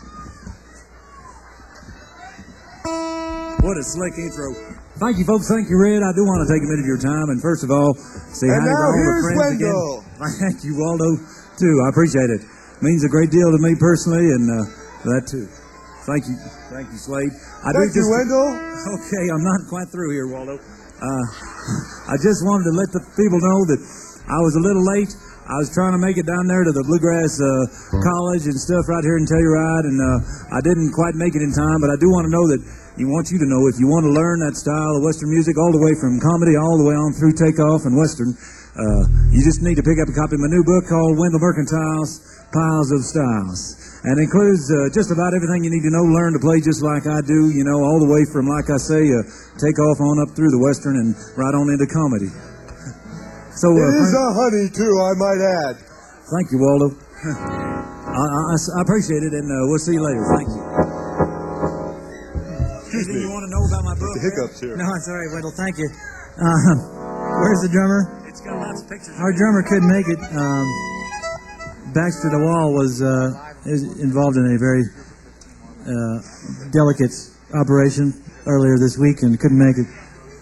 Speaker 5: What a slick intro. Thank you, folks. Thank you, Red. I do want to take a minute of your time, and first of all, say hi to
Speaker 4: now
Speaker 5: all the
Speaker 4: here's
Speaker 5: friends
Speaker 4: Wendell.
Speaker 5: again. Thank you, Waldo, too. I appreciate it. Means a great deal to me personally, and that too. Thank you, Slade.
Speaker 4: Thank you, Wendell.
Speaker 5: Okay, I'm not quite through here, Waldo. I just wanted to let the people know that I was a little late. I was trying to make it down there to the Bluegrass College and stuff right here in Telluride, and I didn't quite make it in time, but I do want to know that you to know if you want to learn that style of Western music all the way from comedy all the way on through takeoff and Western, you just need to pick up a copy of my new book called Wendell Mercantile's Piles of Styles. And it includes just about everything you need to know, learn to play just like I do, all the way from, like I say, takeoff on up through the Western and right on into comedy. So
Speaker 4: It is a honey, too, I might add.
Speaker 5: Thank you, Waldo. I appreciate it, and we'll see you later. Thank you. Anything you want to know about my book?
Speaker 4: The hiccups here.
Speaker 2: No, it's all right, Wendell. Thank you. Where's the drummer?
Speaker 5: It's got lots of pictures.
Speaker 2: Our drummer couldn't make it. Baxter the Wall was involved in a very delicate operation earlier this week and couldn't make it.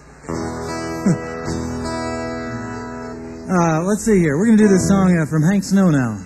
Speaker 2: Let's see here. We're going to do this song from Hank Snow now.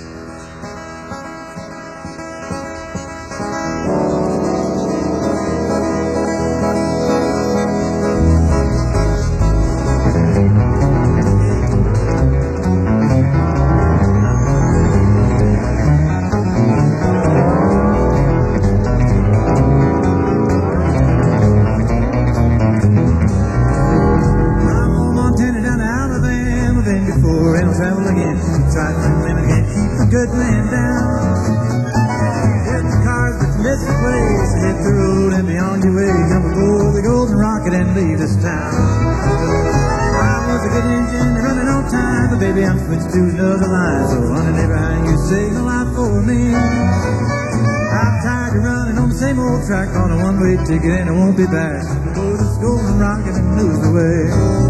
Speaker 2: Ticket and it won't be back. Go this golden rocket and lose the way.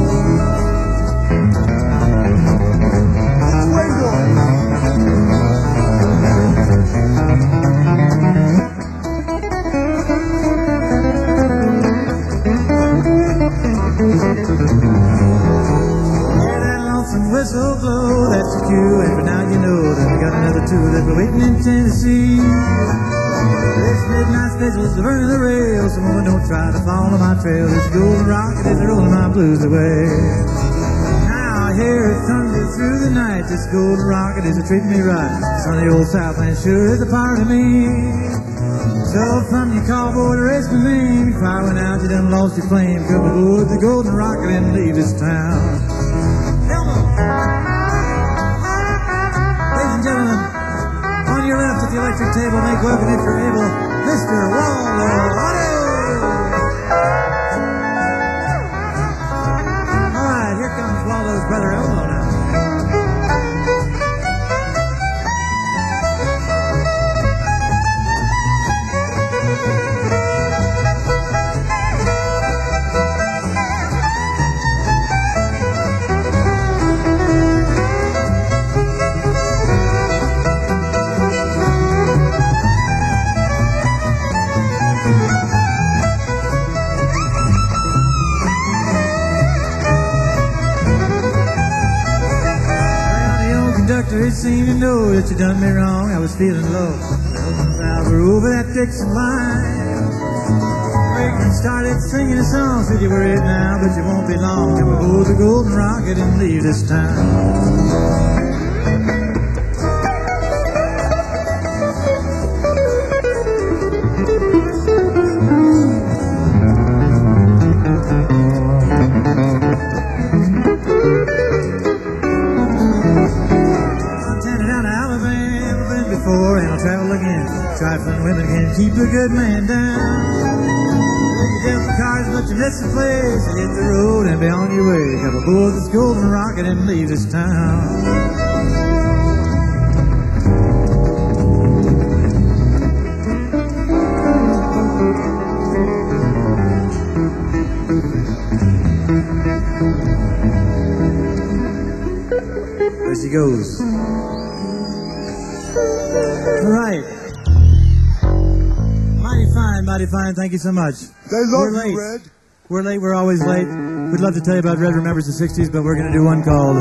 Speaker 2: Hear that lonesome whistle blow, that's the cue, and for now you know that we got another two that we're waiting in Tennessee. This midnight special's the burn of the rail, so woman, don't try to follow my trail. This golden rocket is rolling my blues away. Now I hear it thunder through the night. This golden rocket is treating me right. Sunny old Southland sure is a part of me. So from your cowboy to race my name, if I went out, you done lost your flame. Come aboard the golden rocket and leave this town. Ladies and gentlemen, on your left at the electric table, make welcome if you're able, Mr. Waldo Otto!
Speaker 5: Waldo's brother Elmo now. It seemed to know that you done me wrong. I was feeling low. Well, we're over that Dixon line. Reagan started singing a song. Said you were it now, but you won't be long. Come aboard the Golden Rocket and leave this town. Travel again, trifling women can keep a good man down. You get the cars, but you miss the place. You hit the road and be on your way. Come aboard this Golden Rocket and leave this town. There she goes. All right. Mighty fine. Thank you so much.
Speaker 4: They love
Speaker 5: We're late.
Speaker 4: you, Red.
Speaker 5: We're late. We're always late. We'd love to tell you about Red Remembers the 60s, but we're going to do one called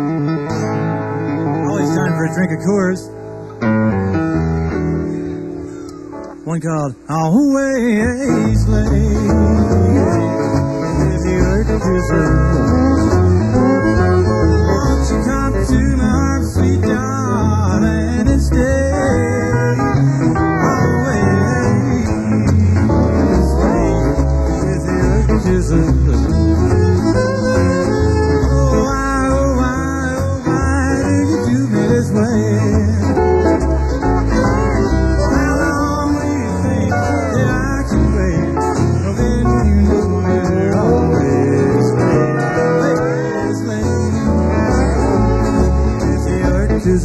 Speaker 5: Always Time for a Drink of Coors. One called Always Late. If you hurt yourself, won't you come to my heart, sweet darling, and stay? Why do you do me this way? How long will you think that I can wait? Well, then you know you're always late. If the earth is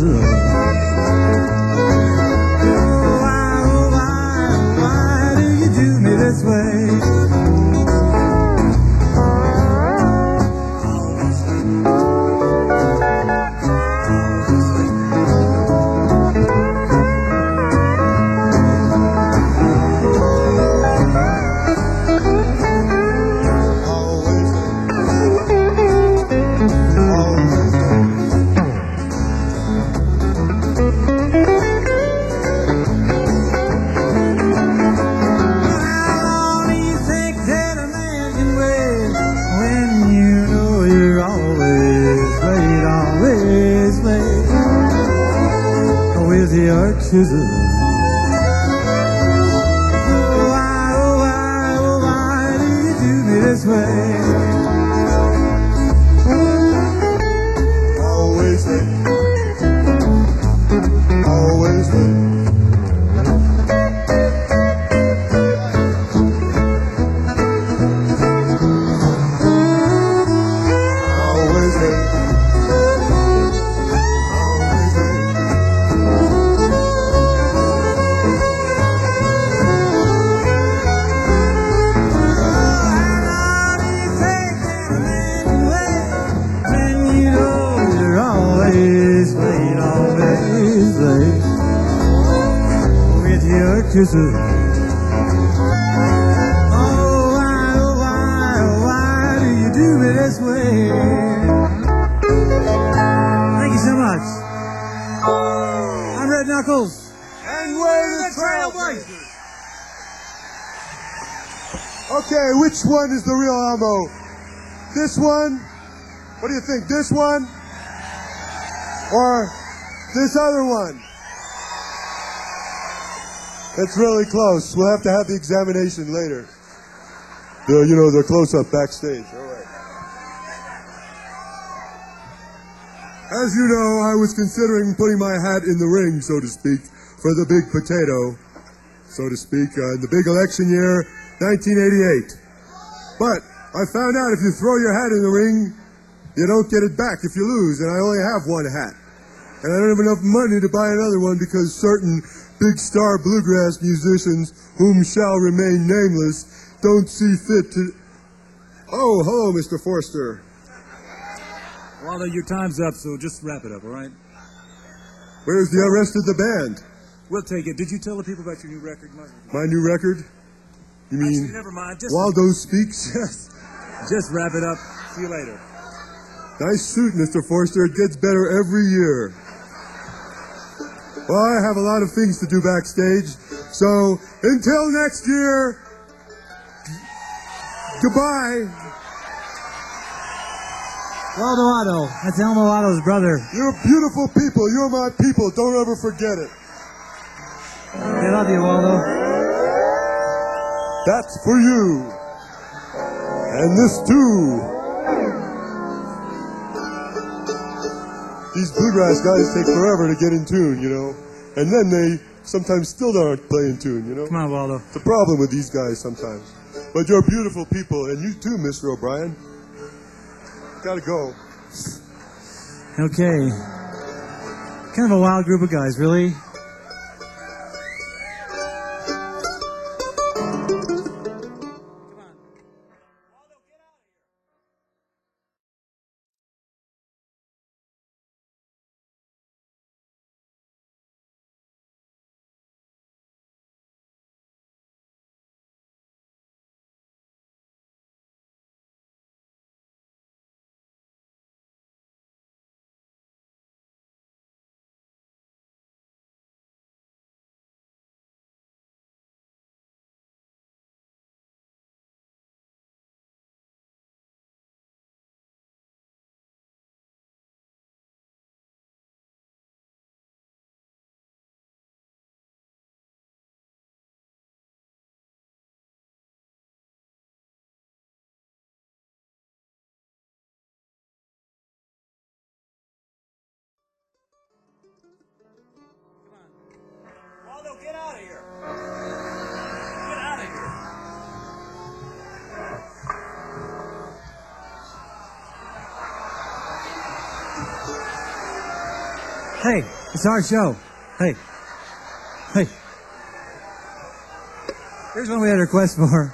Speaker 5: why do you do me this way? Why do you do me this way?
Speaker 4: Always late. Always late. Always late.
Speaker 5: Kisses. Why do you do me this way? Thank you so much. I'm Red Knuckles.
Speaker 4: And we're the Trailblazers. Okay, which one is the real Elmo? This one? What do you think? This one? Or this other one? It's really close. We'll have to have the examination later. The close-up backstage. All right. As you know, I was considering putting my hat in the ring, so to speak, for the big potato, so to speak, in the big election year, 1988. But I found out if you throw your hat in the ring, You don't get it back if you lose, and I only have one hat. And I don't have enough money to buy another one because certain big star bluegrass musicians, whom shall remain nameless, don't see fit to... Oh, hello, Mr. Forster.
Speaker 5: Waldo, your time's up, so just wrap it up, all right?
Speaker 4: Where's the rest of the band?
Speaker 5: We'll take it. Did you tell the people about your new record?
Speaker 4: My new record? You mean
Speaker 5: Actually, never mind.
Speaker 4: Waldo Speaks?
Speaker 5: Just wrap it up. See you later.
Speaker 4: Nice suit, Mr. Forster. It gets better every year. Well, I have a lot of things to do backstage, so until next year, goodbye.
Speaker 2: Waldo Otto. That's Elmo Otto's brother.
Speaker 4: You're beautiful people. You're my people. Don't ever forget it.
Speaker 2: They love you, Waldo.
Speaker 4: That's for you. And this too. These bluegrass guys take forever to get in tune, you know. And then they sometimes still don't play in tune, you know.
Speaker 2: Come on, Waldo.
Speaker 4: It's a problem with these guys sometimes. But you're beautiful people, and you too, Mr. O'Brien. Gotta go.
Speaker 2: Okay. Kind of a wild group of guys, really.
Speaker 5: Waldo, get out of here. Get out of here.
Speaker 2: Hey, it's our show. Hey. Hey. Here's one we had a request for.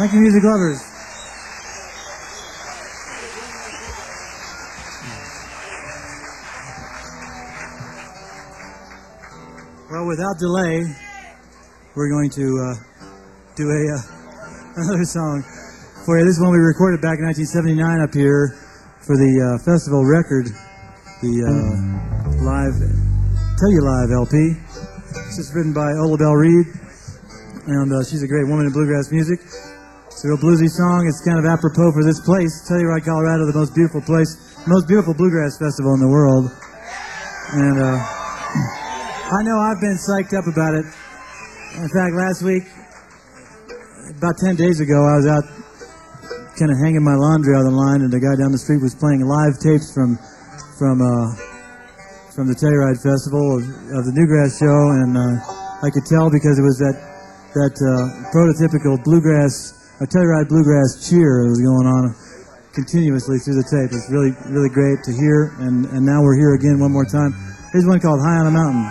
Speaker 2: Thank you, music lovers. Well, without delay, we're going to do another song for you. This is one we recorded back in 1979 up here for the festival record, the live Telluride LP. This is written by Ola Belle Reed, and she's a great woman in bluegrass music. It's a real bluesy song. It's kind of apropos for this place, Telluride, Colorado, the most beautiful place, most beautiful bluegrass festival in the world. And I know I've been psyched up about it. In fact, last week, about 10 days ago, I was out kind of hanging my laundry on the line, and the guy down the street was playing live tapes from the Telluride Festival of the Newgrass Show, and I could tell because it was that prototypical bluegrass, Telluride bluegrass cheer that was going on continuously through the tape. It's really, really great to hear, and now we're here again one more time. Here's one called High on a Mountain.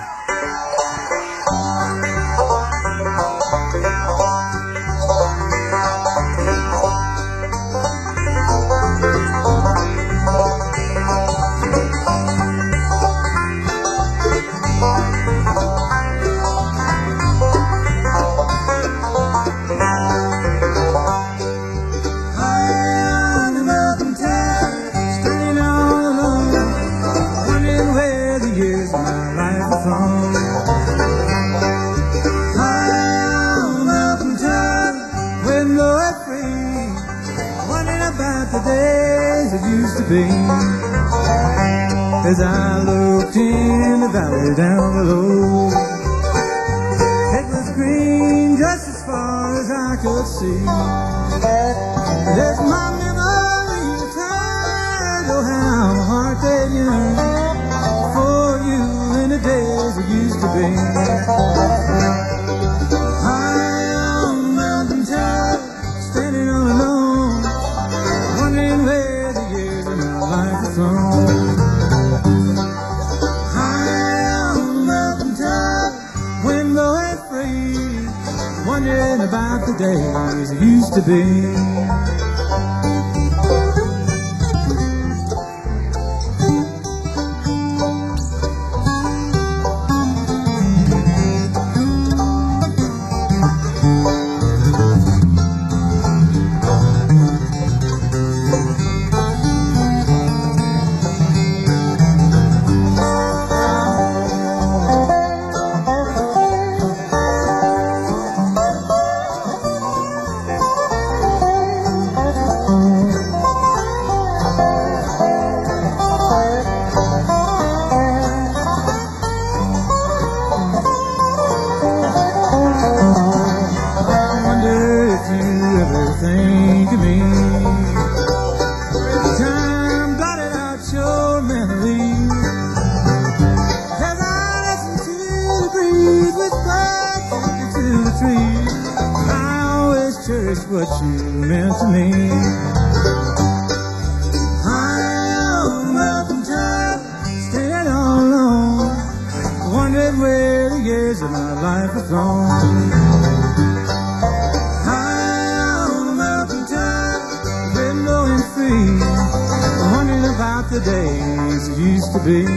Speaker 2: As I looked in the valley down below, it was green just as far as I could see. As my memory returned, oh how my heart did yearn for you in the days it used to be. High on the mountain top, standing all alone, wondering where the years of my life have flown. Wondering about the days it used to be. What you meant to me. High on the mountain top, standing all alone, wondering where the years of my life have gone. High on the mountain top, wind blowing free, wondering about the days it used to be.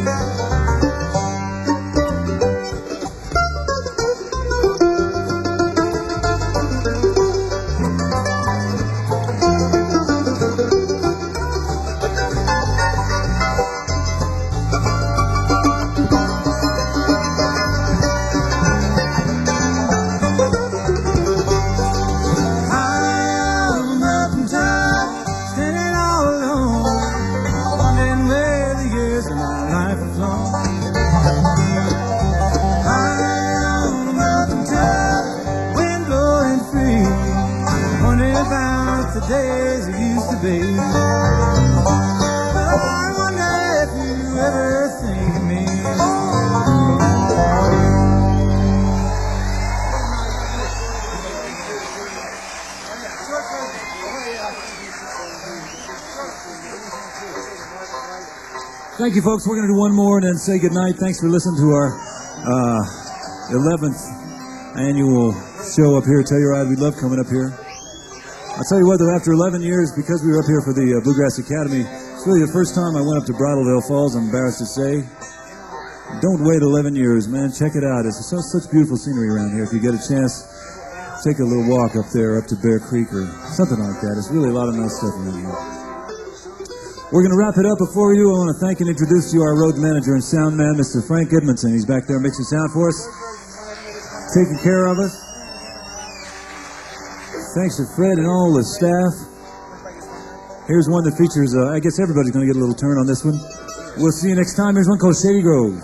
Speaker 3: Thank you, folks. We're going to do one more and then say goodnight. Thanks for listening to our 11th annual show up here at Telluride. We love coming up here.
Speaker 5: I'll tell you what, though, after 11 years, because we were up here for the Bluegrass Academy, it's really the first time I went up to Bridalveil Falls, I'm embarrassed to say. Don't wait 11 years, man. Check it out. It's such beautiful scenery around here. If you get a chance, take a little walk up there, up to Bear Creek or something like that. It's really a lot of nice stuff around here. We're going to wrap it up. Before we do, I want to thank and introduce to you our road manager and sound man, Mr. Frank Edmondson. He's back there mixing sound for us, taking care of us. Thanks to Fred and all the staff. Here's one that features, I guess everybody's going to get a little turn on this one. We'll see you next time. Here's one called Shady Grove.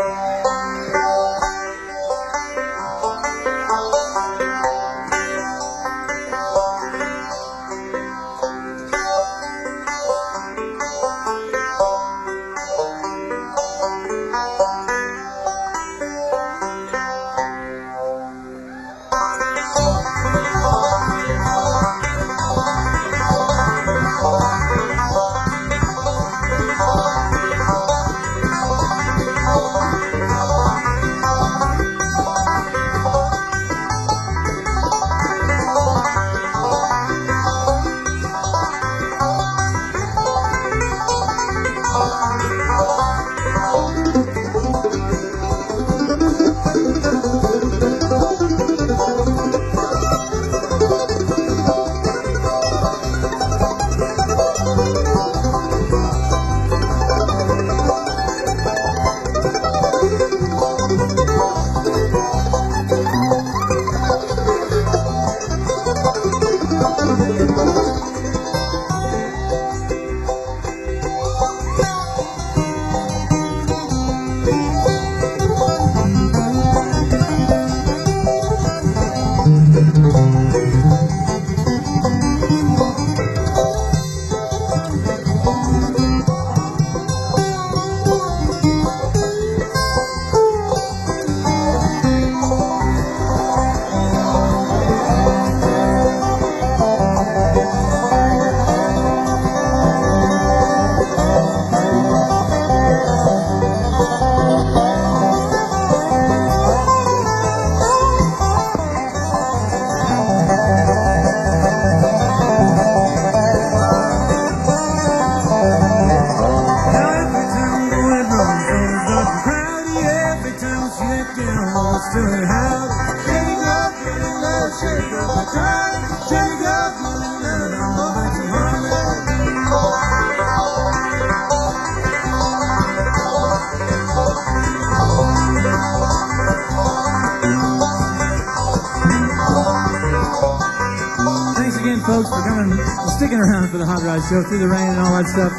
Speaker 2: Folks, for coming, sticking around for the Hot Rod Show through the rain and all that stuff.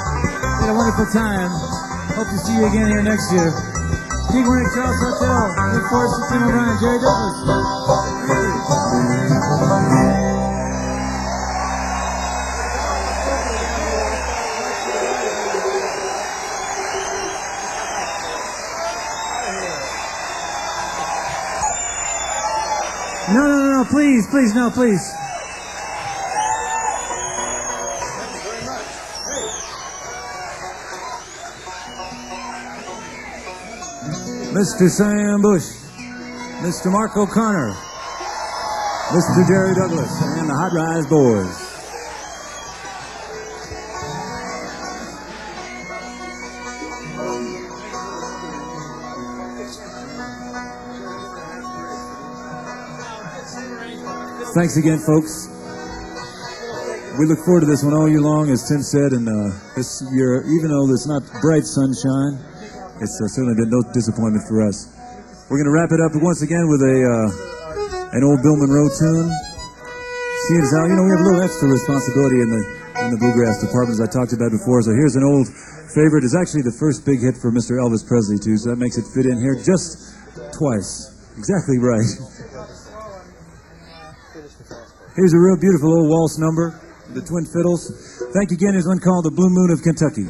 Speaker 2: Had a wonderful time. Hope to see you again here next year. Big Winnick Charles Hotel. Look forward to Tim O'Brien, Jerry Douglas. No, please, no, please.
Speaker 5: Mr. Sam Bush, Mr. Mark O'Connor, Mr. Jerry Douglas, and the Hot Rise Boys. Thanks again, folks. We look forward to this one all year long, as Tim said, and this year, even though it's not bright sunshine, it's certainly been no disappointment for us. We're going to wrap it up once again with an old Bill Monroe tune. Seeing as how, we have a little extra responsibility in the bluegrass department, as I talked about before. So here's an old favorite. It's actually the first big hit for Mr. Elvis Presley, too, so that makes it fit in here just twice. Exactly right. Here's a real beautiful old waltz number, the Twin Fiddles. Thank you again. Here's one called The Blue Moon of Kentucky.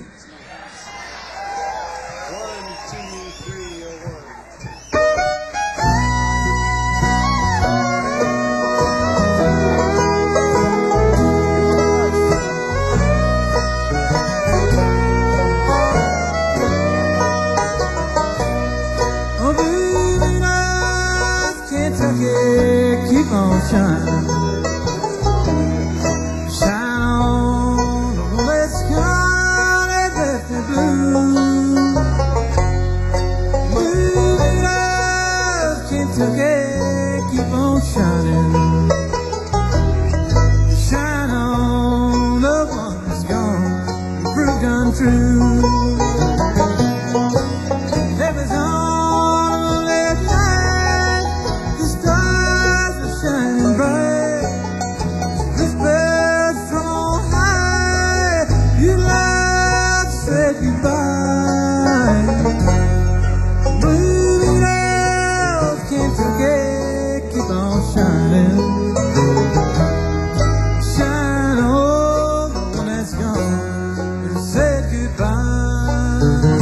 Speaker 2: Keep on shining. Kentucky, keep on shining. Shine on the one that's gone, proved untrue. Heaven's on a moonlit night, the stars are shining bright. This bird from on high, you love said goodbye. Moving out, Kentucky, keep on shining. Shine on the one that's gone and said goodbye.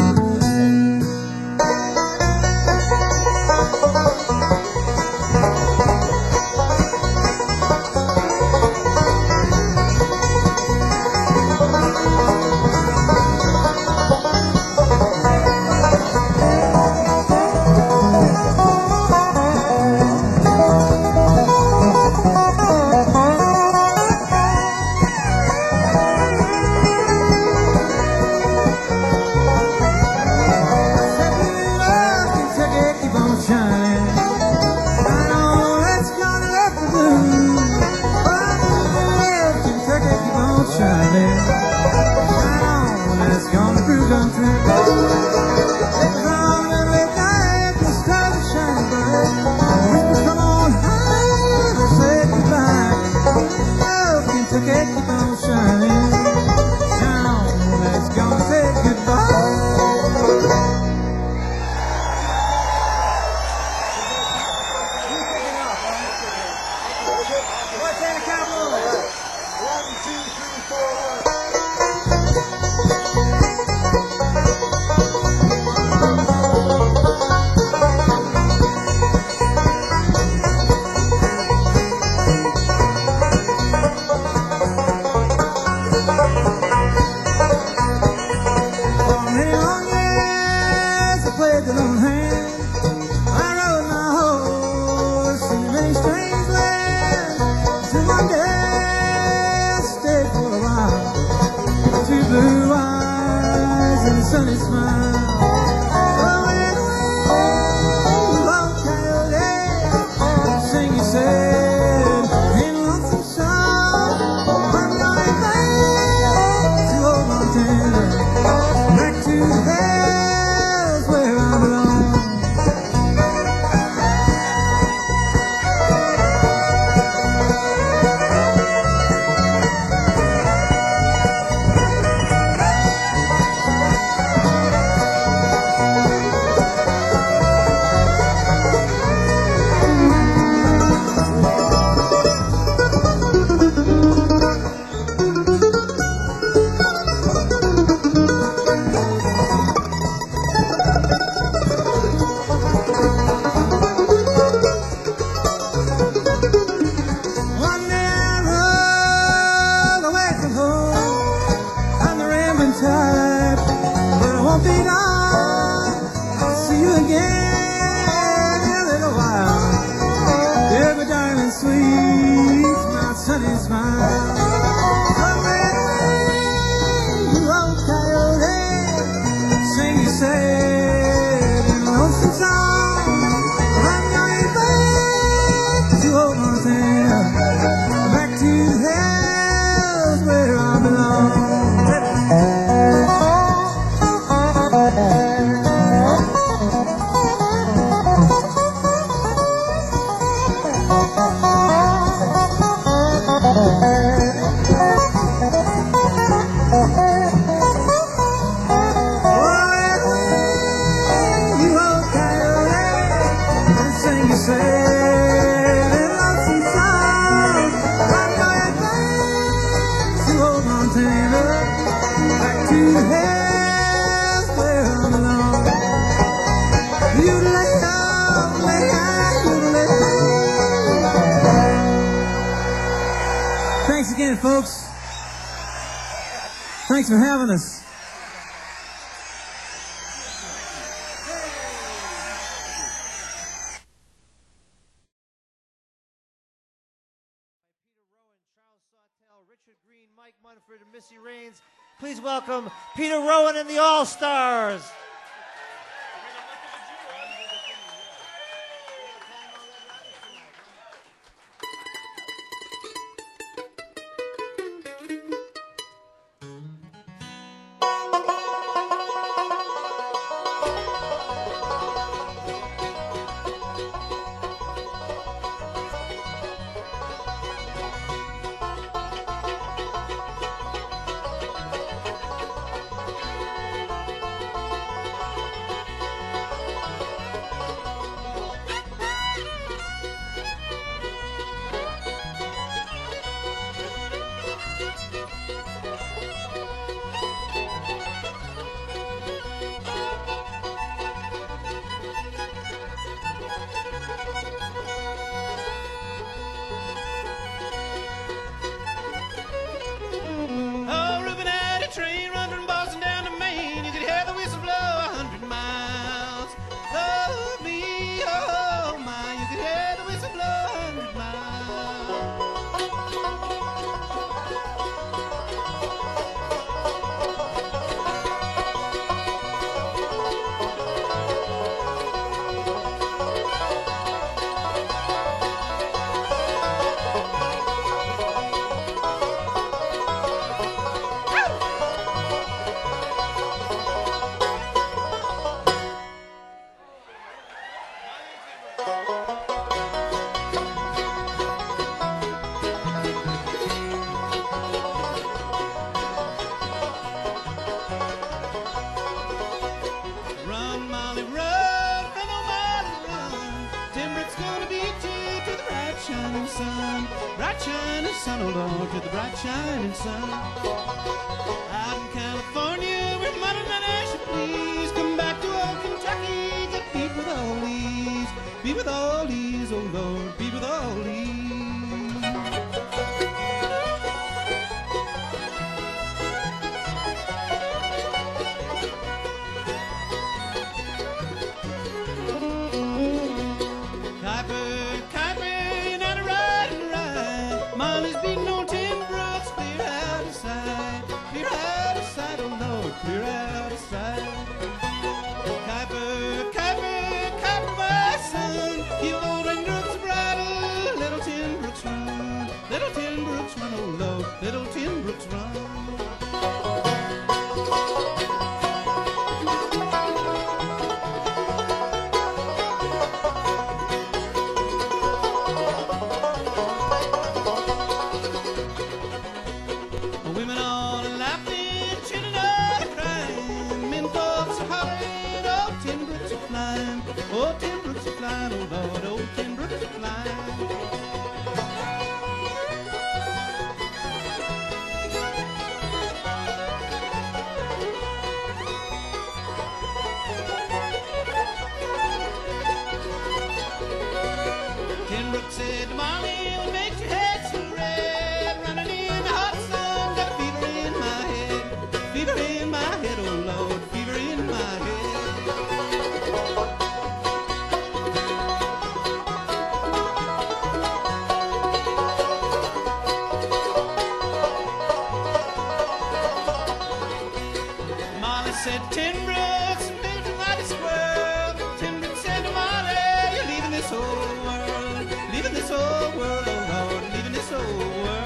Speaker 2: Sunny smile. Oh, and when long coyote sing you sad and lonesome song, I'm going back to old Montana, back to the hills where I belong. Sunny smile. Oh, and when you old coyote sing your sad and lonesome song, I'm going back to old Montana, back to the hills where I belong. Thanks again, folks. Thanks for having us.
Speaker 6: Richard Green, Mike Munford, and Missy Raines. Please welcome Peter Rowan and the All-Stars.
Speaker 7: sun, bright shining sun, oh Lord, to the bright shining sun. Out in California, where Mother Nature, please come back to old Kentucky, get be with all these, be with all these, oh Lord, be with all these. Little Tin Brooks run. Women all laughing, children all crying, men folks are hollering, old Tin Brooks are flying, old Tin Brooks are flying, oh Lord, old Tin Brooks are flying. Said Molly will make your head so red, running in the hot sun, got a fever in my head, oh Lord, fever in my head. Molly said, Tin Brooks, little mighty squirrel. Tin Brooks said to Molly, you're leaving this whole world, leaving this whole world, oh Lord, leaving this whole world.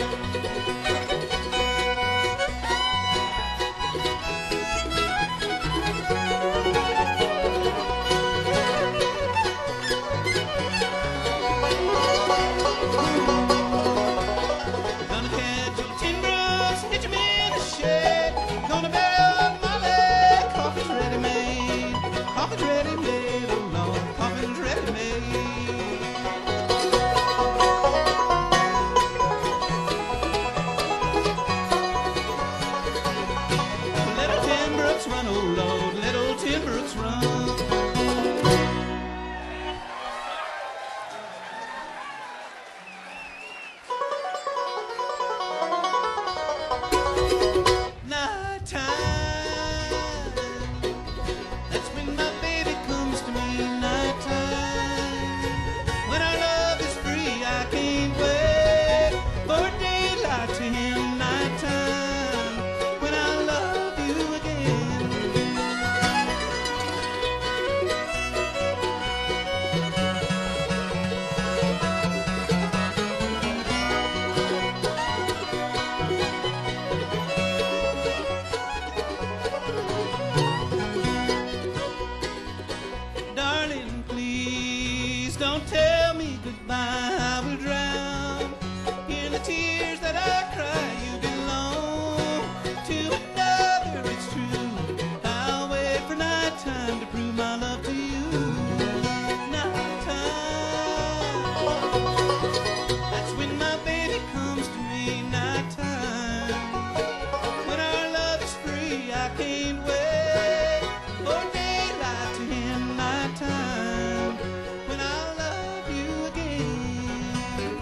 Speaker 7: Gonna catch old Tin Brooks, hitch him in the shed. Gonna bury Molly, coffin's ready made, coffin's ready made, oh Lord, coffin's ready made. Run, oh Lord, little Tin Brooks run. Night time, that's when my baby comes to me. Night time, when our love is free, I can't wait for daylight to him. Night time, when I love you again. Darling, please don't tell me goodbye. I will drown in the tears that I cry. You belong to another, it's true. I'll wait for night time to prove my love to you. Night time, that's when my baby comes to me. Night time, when our love is free, I can't wait for daylight to him. Night time, when I love you again.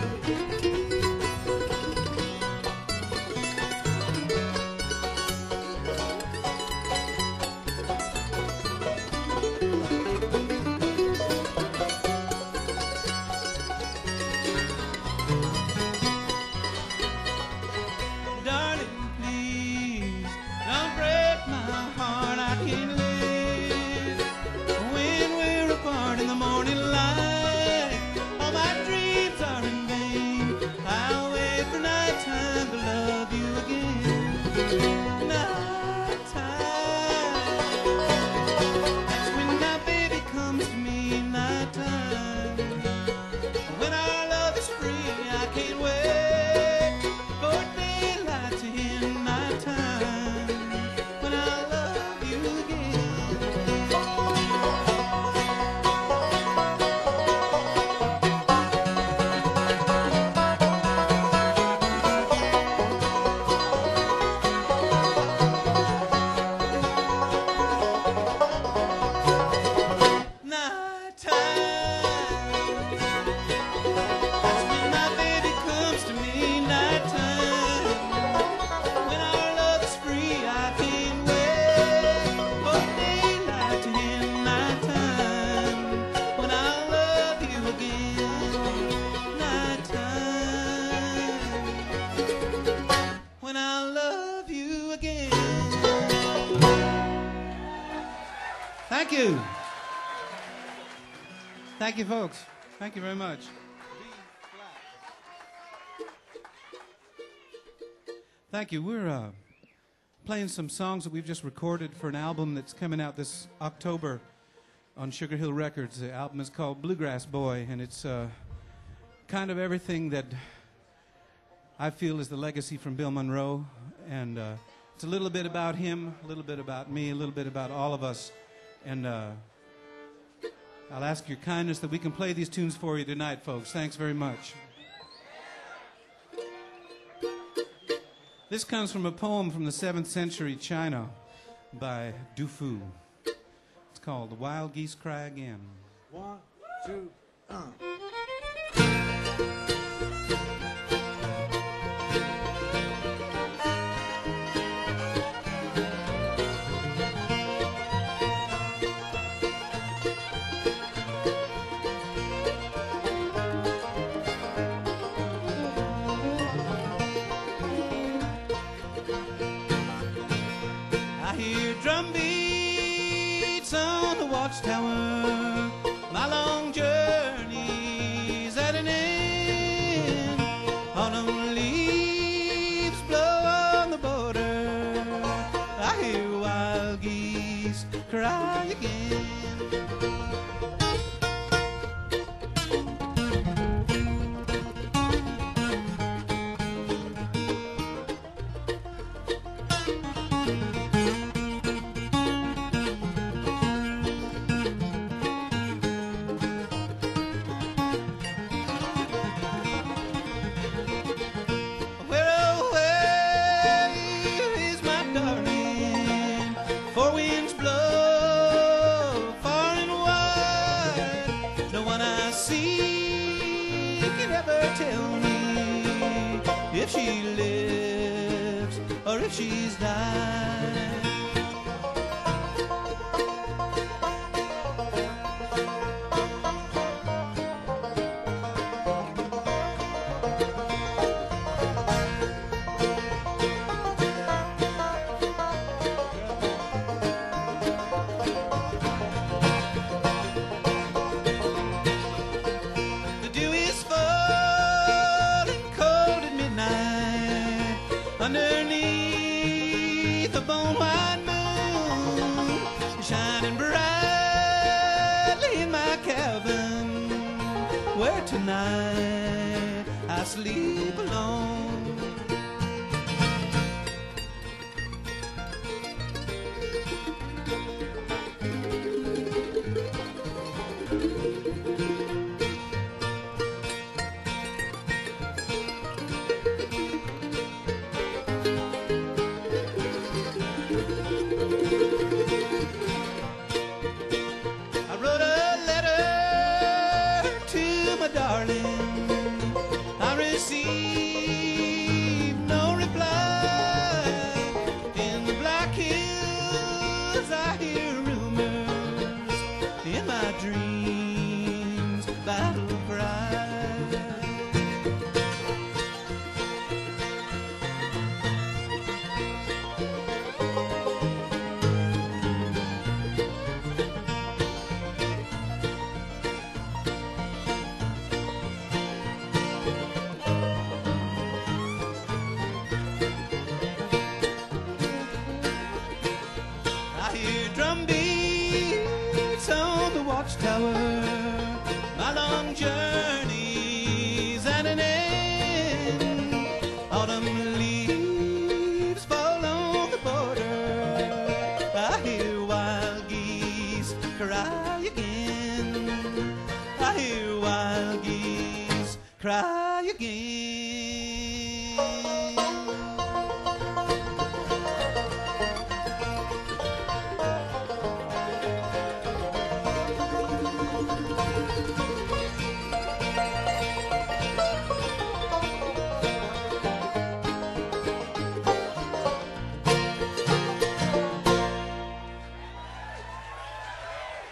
Speaker 7: nighttime. That's when my baby comes to me, nighttime. When our love is free, I can't wait for daylight to him, nighttime. When I love you again, nighttime. When I love you again. Thank you. Thank you, folks. Thank you very much. Thank you. We're playing some songs that we've just recorded for an album that's coming out this October on Sugar Hill Records. The album is called Bluegrass Boy, and it's kind of everything that I feel is the legacy from Bill Monroe. And it's a little bit about him, a little bit about me, a little bit about all of us. And I'll ask your kindness that we can play these tunes for you tonight, folks. Thanks very much. This comes from a poem from the 7th century China by Du Fu. It's called The Wild Geese Cry Again.
Speaker 2: 1, 2,
Speaker 7: I hear drum beats on the watchtower. My long journey's at an end. Autumn leaves blow on the border. I hear wild geese cry again. Where, oh, where is my darling? Four winds blow far and wide. No one I see can ever tell me if she lives or if she's died. The dew is falling cold at midnight underneath the bone white moon, shining brightly in my cabin, where tonight I sleep alone. I wrote a letter to my darling. I received no reply. In the Black Hills I hear rumors. In my dreams battle cry. I hear drum beats on the watchtower. My long journey's at an end. Autumn leaves fall on the border. I hear wild geese cry again. I hear wild geese cry again.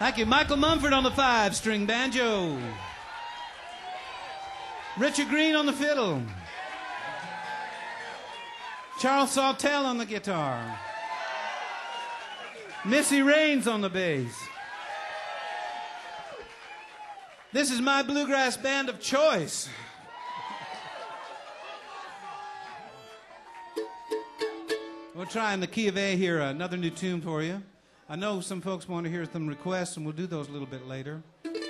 Speaker 7: Thank you. Michael Mumford on the 5-string banjo. Richard Green on the fiddle. Charles Sawtelle on the guitar. Missy Raines on the bass. This is my bluegrass band of choice. We'll try in the key of A here, another new tune for you. I know some folks want to hear some requests, and we'll do those a little bit later.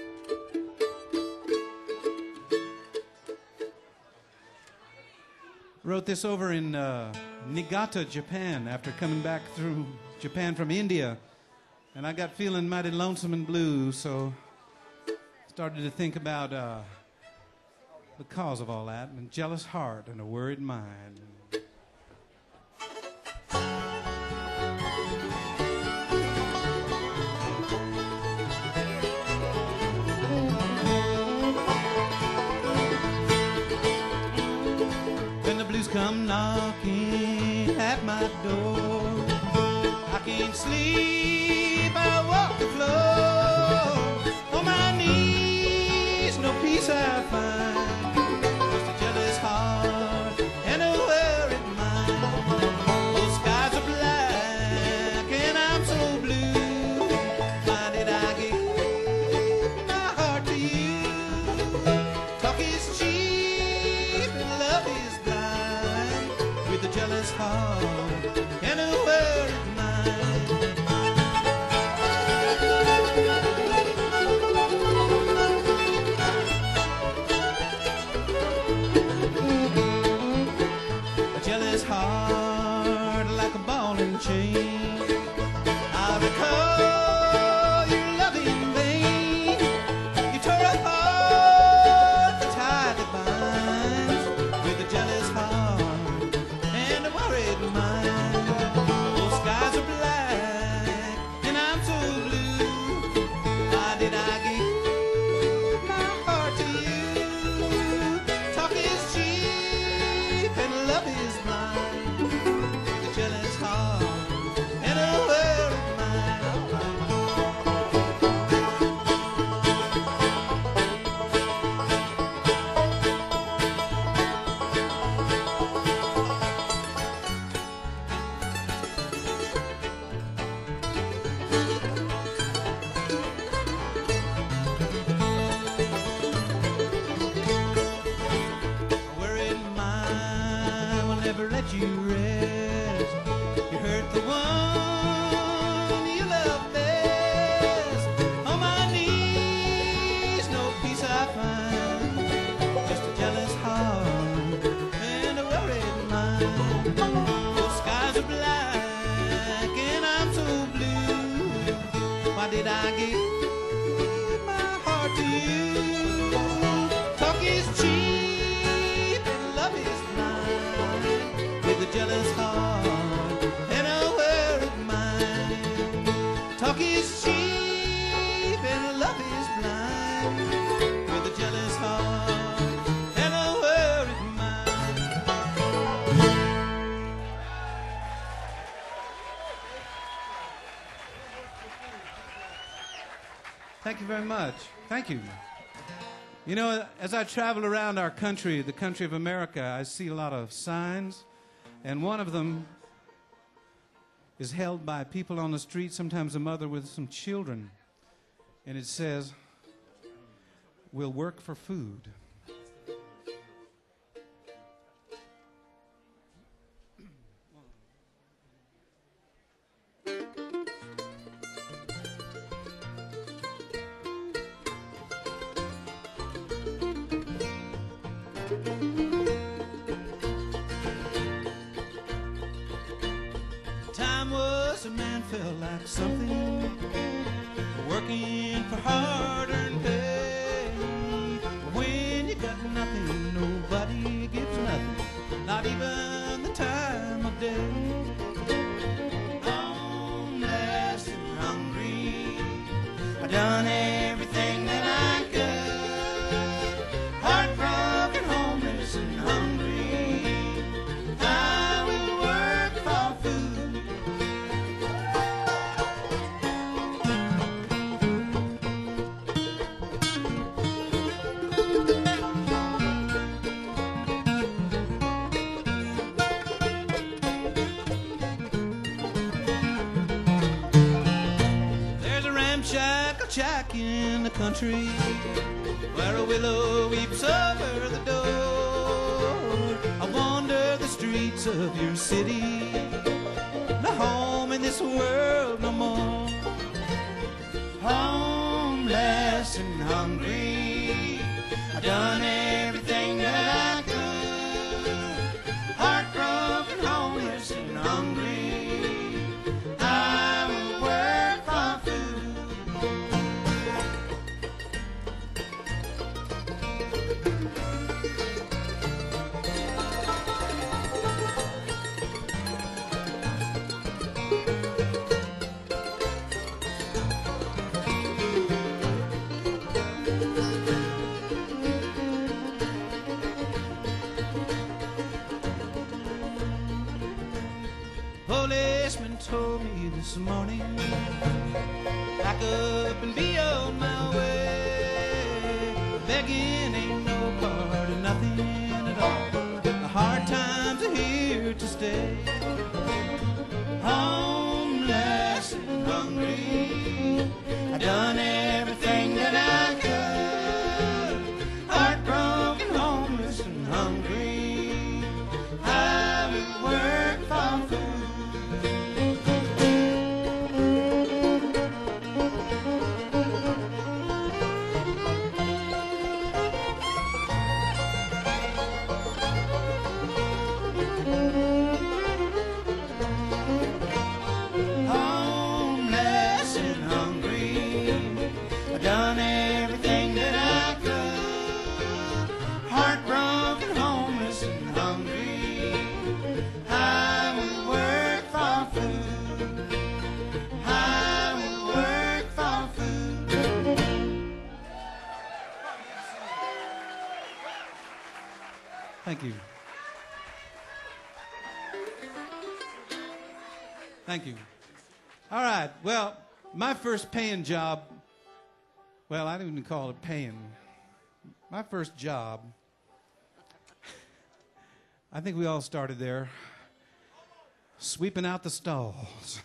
Speaker 7: Wrote this over in Niigata, Japan, after coming back through Japan from India. And I got feeling mighty lonesome and blue, so started to think about the cause of all that, and a jealous heart and a worried mind. Come knocking at my door. I can't sleep, I walk the floor. On my knees, no peace I find. Just a jealous heart and a worried mind. Those skies are black and I'm so blue. Why did I give my heart to you? Talk is cheap and love is blind. With a jealous heart and a worried mind. A jealous heart like a ball and chain. I recall your love in vain. You tore apart the tie that binds. With a jealous heart and a worried mind. Those skies are black and I'm so blue. Why did I give my heart to you? Talk is cheap and love is blind. With a jealous heart and a worried mind. A worried mind will never let you rest. You hurt the one you love best. On my knees, no peace I find. Just a jealous heart and a worried mind. Those skies are black and I'm so blue. Why did I give my heart to you? Talk is cheap and love is blind. With a jealous heart and a worried mind. Talk is cheap and love is blind. With a jealous heart and a worried mind. Thank you very much. Thank you. You know, as I travel around our country, the country of America, I see a lot of signs, and one of them is held by people on the street, sometimes a mother with some children, and it says, "We'll work for food." Time was a man felt like something, working for hard-earned pay. When you got nothing, nobody gives nothing, not even the time of day. Homeless and hungry, I done everything that I could. Heartbroken, homeless and hungry, I will work for food. country where a willow weeps over the door. I wander the streets of your city, no home in this world no more. Homeless and hungry, I've done everything that I could. Heartbroken, homeless and hungry, I will work for food. Policeman told me this morning, pack up and be on my way. Begging ain't no part of nothing at all. The hard times are here to stay. Homeless and hungry, I've done everything that I could. Heartbroken, homeless and hungry, I will work for food. Homeless and hungry, I've done everything that I could. Heartbroken, homeless and hungry, I will work for food. I will work for food. Thank you. Thank you. All right. Well, my first paying job, well, I don't even call it paying. My first job, I think we all started there, sweeping out the stalls.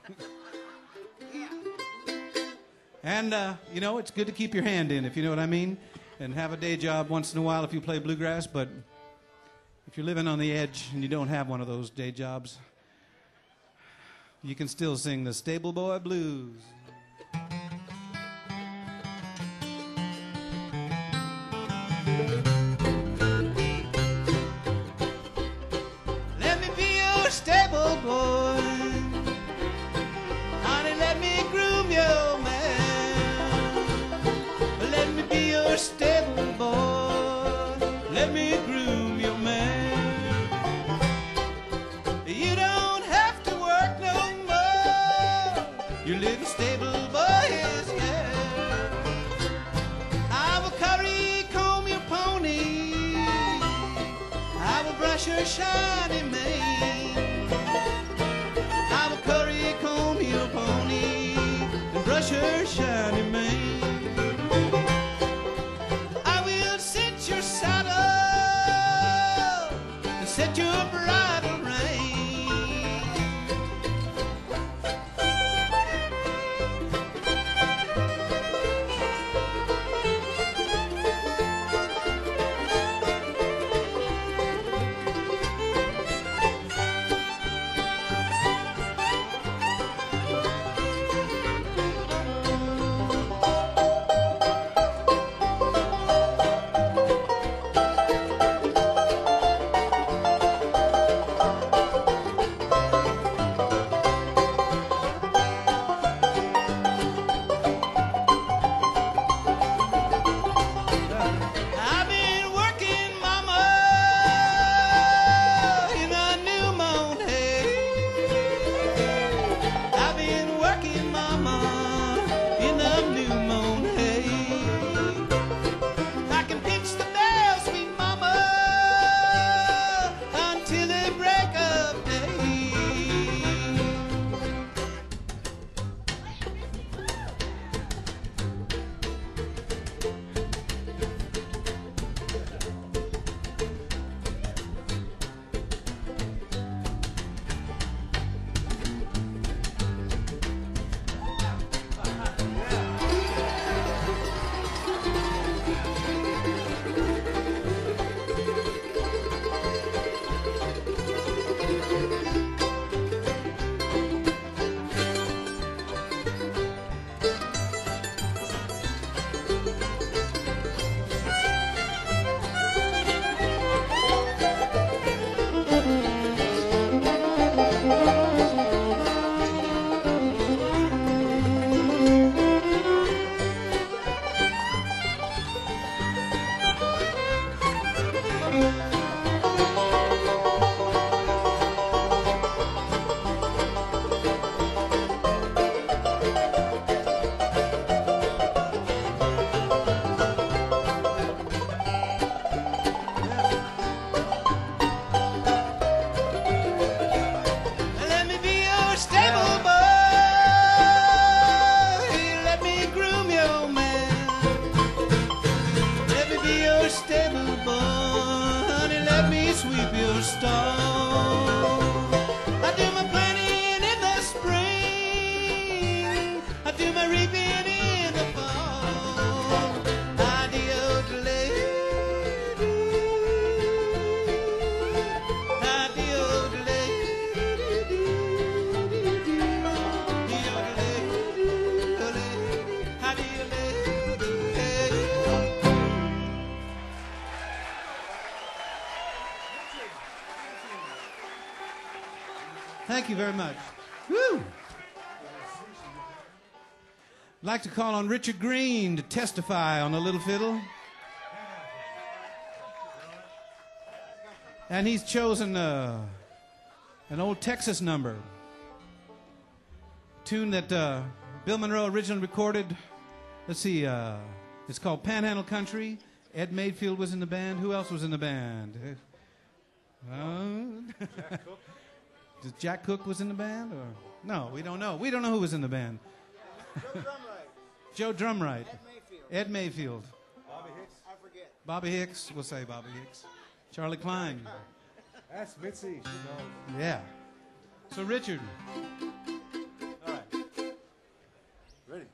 Speaker 7: And, you know, it's good to keep your hand in, if you know what I mean, and have a day job once in a while if you play bluegrass, but if you're living on the edge and you don't have one of those day jobs, you can still sing the Stable Boy Blues. Let me be your stable boy, honey, let me groom your man. Let me be your stable boy, let me groom your man. You don't have to work no more, your little stable boy is here. I will curry comb your pony, I will brush your shiny mane. I will curry comb your pony and brush your shiny mane. I will sit your saddle and set your bridle rein. sweep your stall. I do my planting in the spring. I do my reaping in the fall. Adio-delay. Adio-delay. Thank you very much. Woo! I'd like to call on Richard Green to testify on the little fiddle. And he's chosen an old Texas number. Tune that Bill Monroe originally recorded. Let's see, it's called Panhandle Country. Ed Mayfield was in the band. Who else was in the band? Jack Cook. Does Jack Cook was in the band? Or no, we don't know. We don't know who was in the band. Joe Drumright. Ed Mayfield.
Speaker 8: Bobby Hicks. I forget.
Speaker 7: Bobby Hicks. We'll say Bobby Hicks. Charlie Klein.
Speaker 8: That's Mitzi. She knows.
Speaker 7: Yeah. So Richard.
Speaker 8: All right. Ready?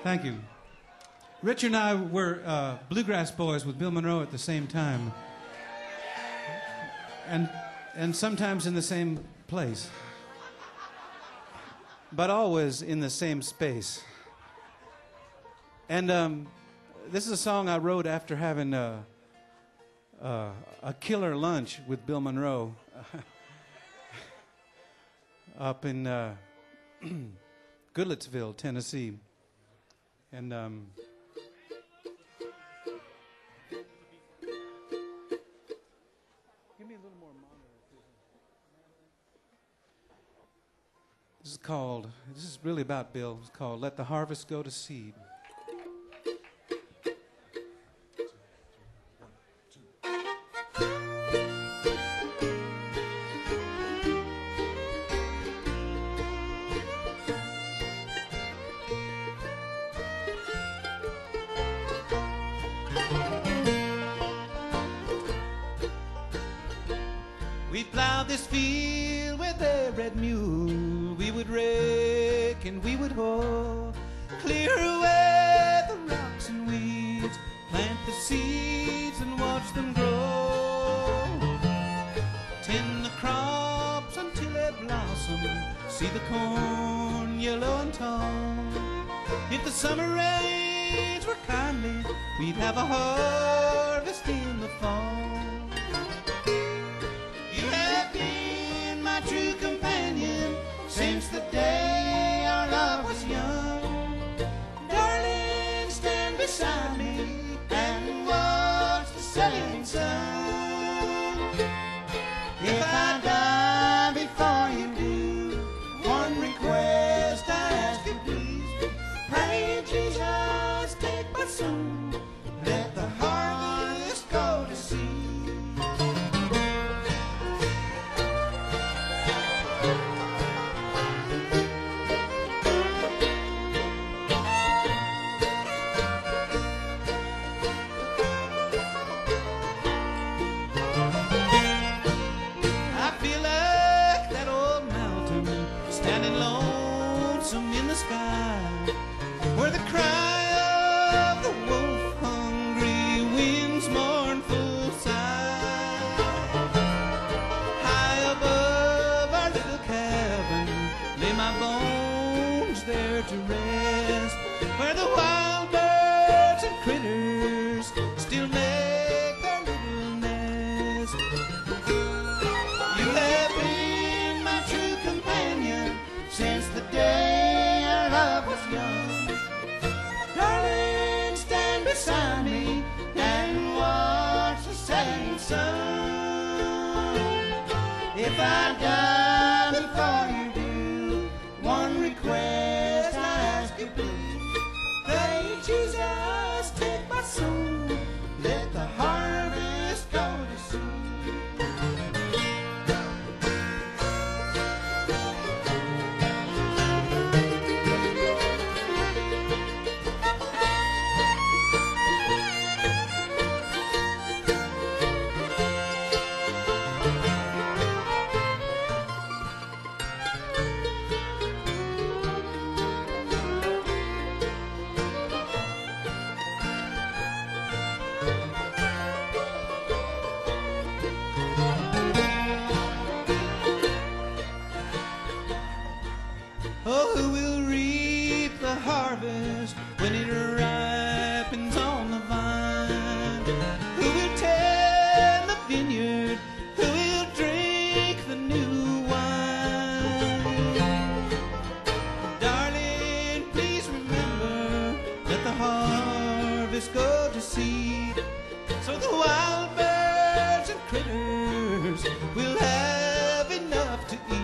Speaker 7: Thank you. Richard and I were bluegrass boys with Bill Monroe at the same time. And sometimes in the same place. But always in the same space. And this is a song I wrote after having a killer lunch with Bill Monroe up in Goodlettsville, Tennessee. And give me a little more monitor. This is really about Bill. It's called Let the Harvest Go to Seed. We plowed this field with a red mule. We would rake and we would hoe, clear away the rocks and weeds, plant the seeds and watch them grow. Tend the crops until they blossom, see the corn yellow and tall. If the summer rains were kindly, we'd have a harvest in the fall. You have been my true companion since the day our love was young. Darling, stand beside me and watch the setting sun. If I die before you do, one request I ask you please. Pray Jesus, take my soul, let the harvest go to seed. I feel like that old mountain standing lonesome in the sky, where the cry of the wolf-hungry wind's mournful sigh. High above our little cabin lay my bones there to rest, where the wild birds and critters still make their little nest. You have been my true companion since the day our love was young. Darling, stand beside me and watch the setting sun. If I die before you do, one request I ask you please. Pray Jesus, take my soul, let the harvest go to seed. Oh, who will reap the harvest when it ripens on the vine? Who will tend the vineyard? Who will drink the new wine? Darling, please remember, let the harvest go to seed, so the wild birds and critters will have enough to eat.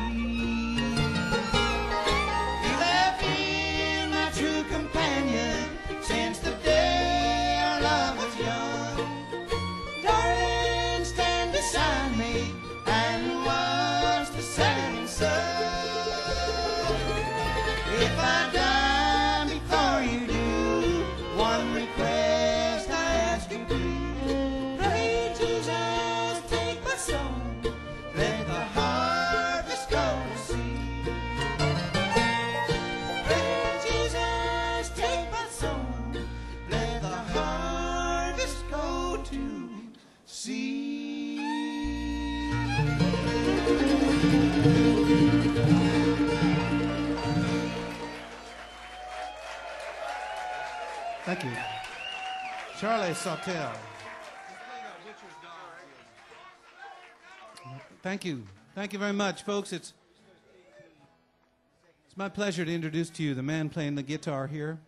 Speaker 7: You have been my true companion since Thank you. Charlie Sawtelle. Thank you. Thank you very much, folks. It's my pleasure to introduce to you the man playing the guitar here.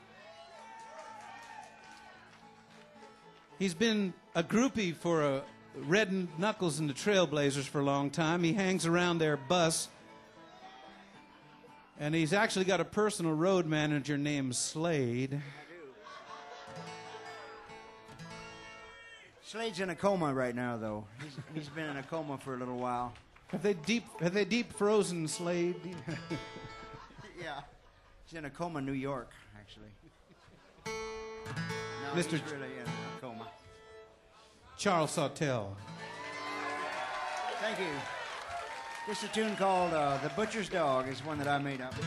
Speaker 7: He's been a groupie for Red Knuckles and the Trailblazers for a long time. He hangs around their bus. And he's actually got a personal road manager named Slade.
Speaker 9: Slade's in a coma right now, though. He's been in a coma for a little while.
Speaker 7: Have they deep frozen Slade?
Speaker 9: Yeah. He's in a coma in New York, actually. No,
Speaker 7: Mr.
Speaker 9: he's really in a coma.
Speaker 7: Charles Sawtelle.
Speaker 9: Thank you. This is a tune called The Butcher's Dog. It's one that I made up.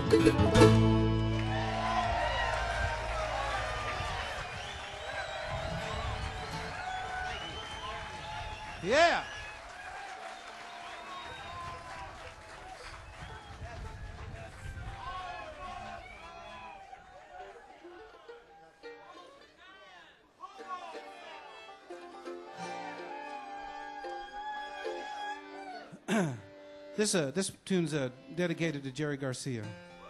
Speaker 7: Yeah. This tune's dedicated to Jerry Garcia.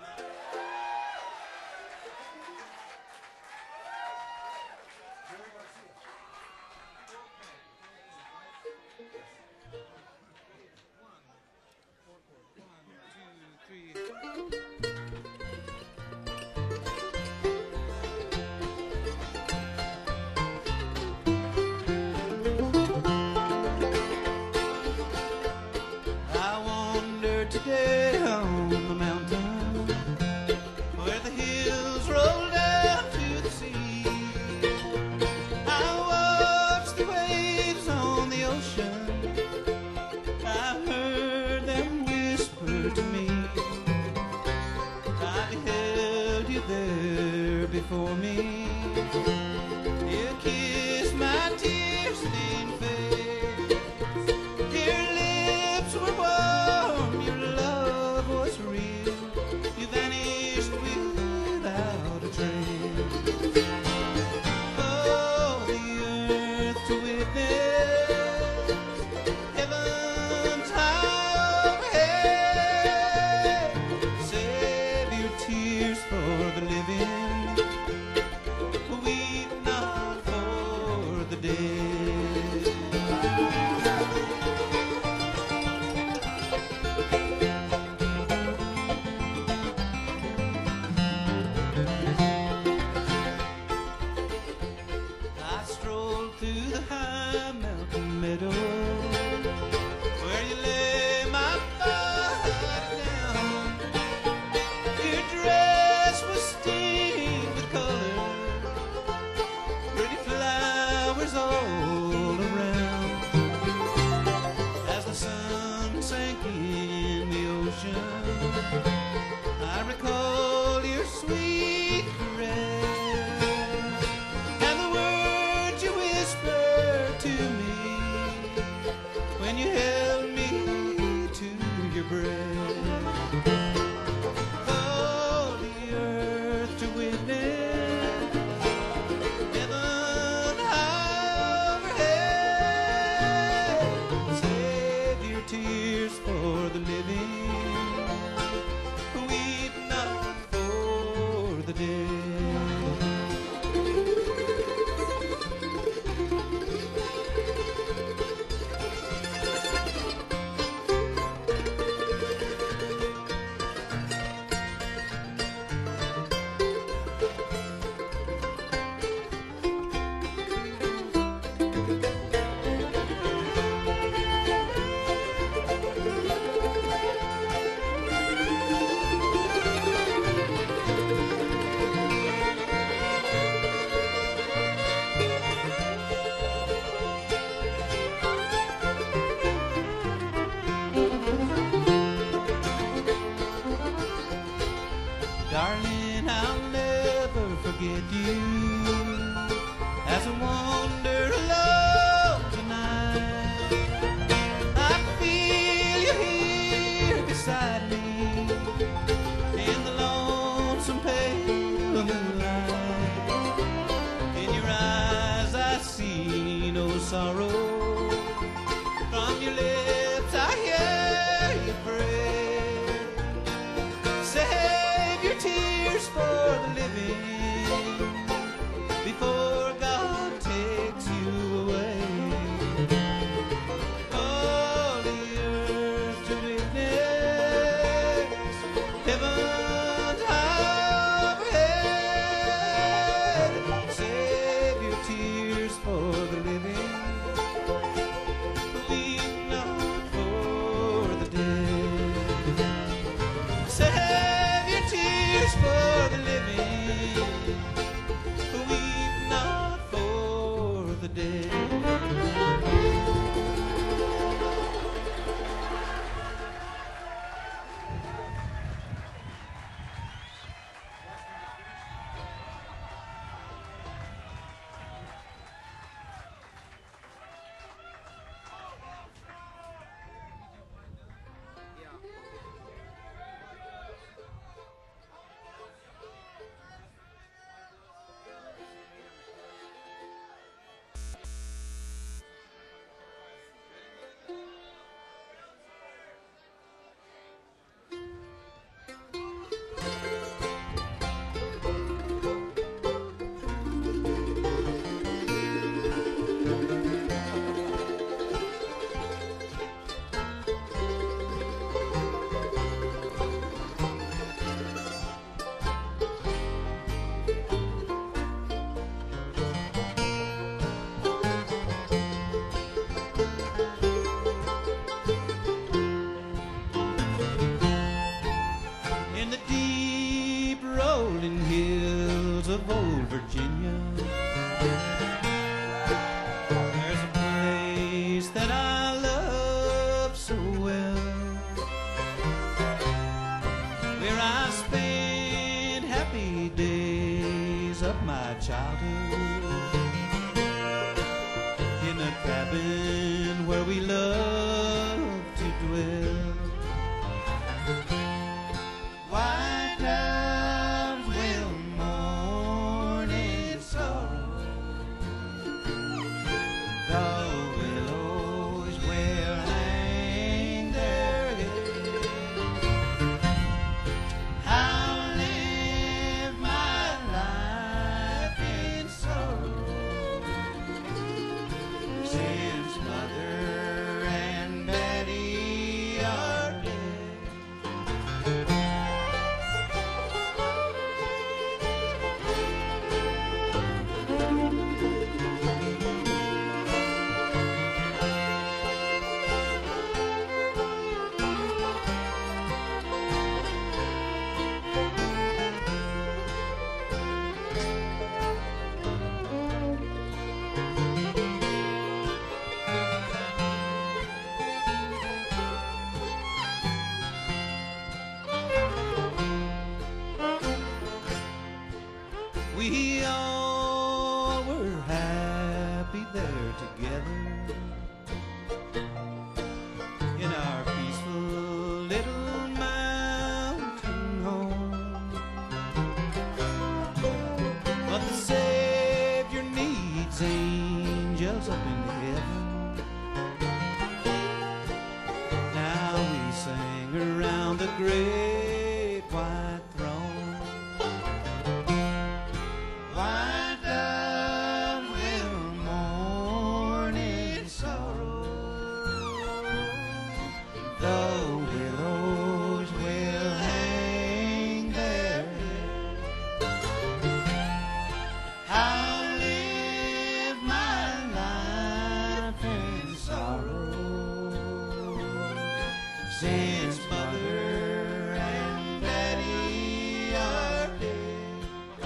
Speaker 7: I wandered today on the mountain where the hills roll down to the sea. I watched the waves on the ocean. I heard them whisper to me. I beheld you there before me. You kissed my tear-stained face. Your lips were warm, your love was real. You vanished without a trace. Oh, the earth to witness, heaven's high overhead. Save your tears for the living, weep not for the dead. I strolled through the high mountain meadow where you lay my body down. Your dress was stained with color, pretty flowers all around. As the sun sank in the ocean, I recall your sweet caress and the words you whispered to me when you held me to your breast. Oh, the earth to witness, heaven high overhead. Save your tears for the living, weep not for the dead. Darling, I'll never forget you as I wander alone tonight. I feel you here beside me in the lonesome pale moonlight. In your eyes I see no sorrow. From your lips I hear you pray. Save your tears for the living before God takes you away. Oh, the earth to witness, heaven's high overhead. Save your tears for the living, weep not place that I love so well, where I spent happy days of my childhood, in a cabin where we loved to dwell. White clouds will mourn in sorrow, the willows will hang their head. I'll live my life in sorrow, since mother and daddy are dead. We all were happy there together in our peaceful little mountain home. But the Savior needs angels up in heaven. Now we sing around the great white throne. White dove will mourn in sorrow, the willows will hang their head. I'll live my life in sorrow, since mother and daddy are dead.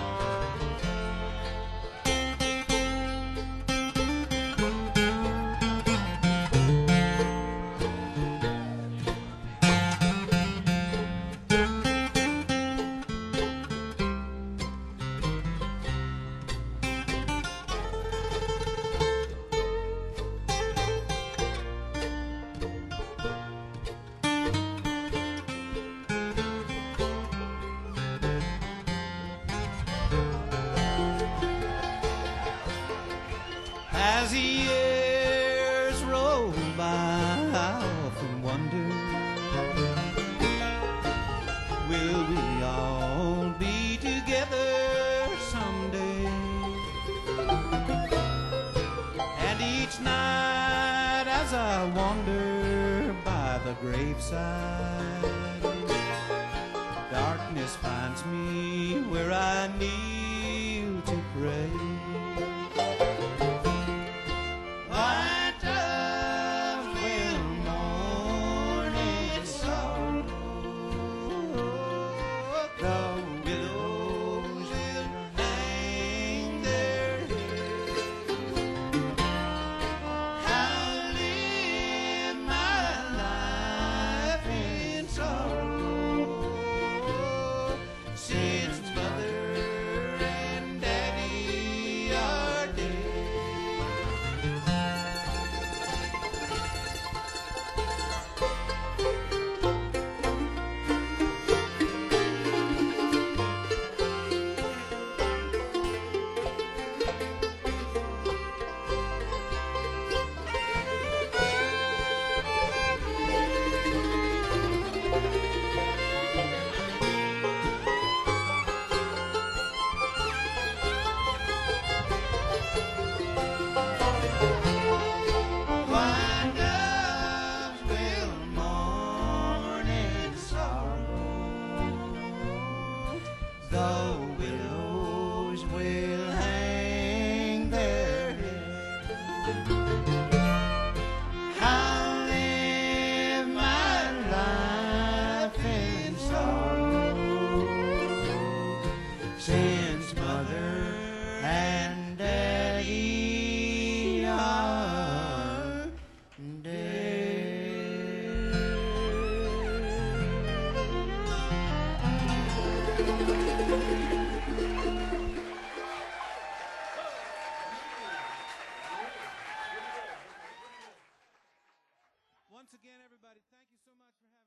Speaker 7: As the years roll by, I often wonder, will we all be together someday? And each night as I wander by the graveside, darkness finds me where I kneel to pray. White dove will mourn in sorrow, the willows will hang their head. I'll live my life in sorrow, since mother and daddy
Speaker 2: Once again, everybody, thank you so much for having me.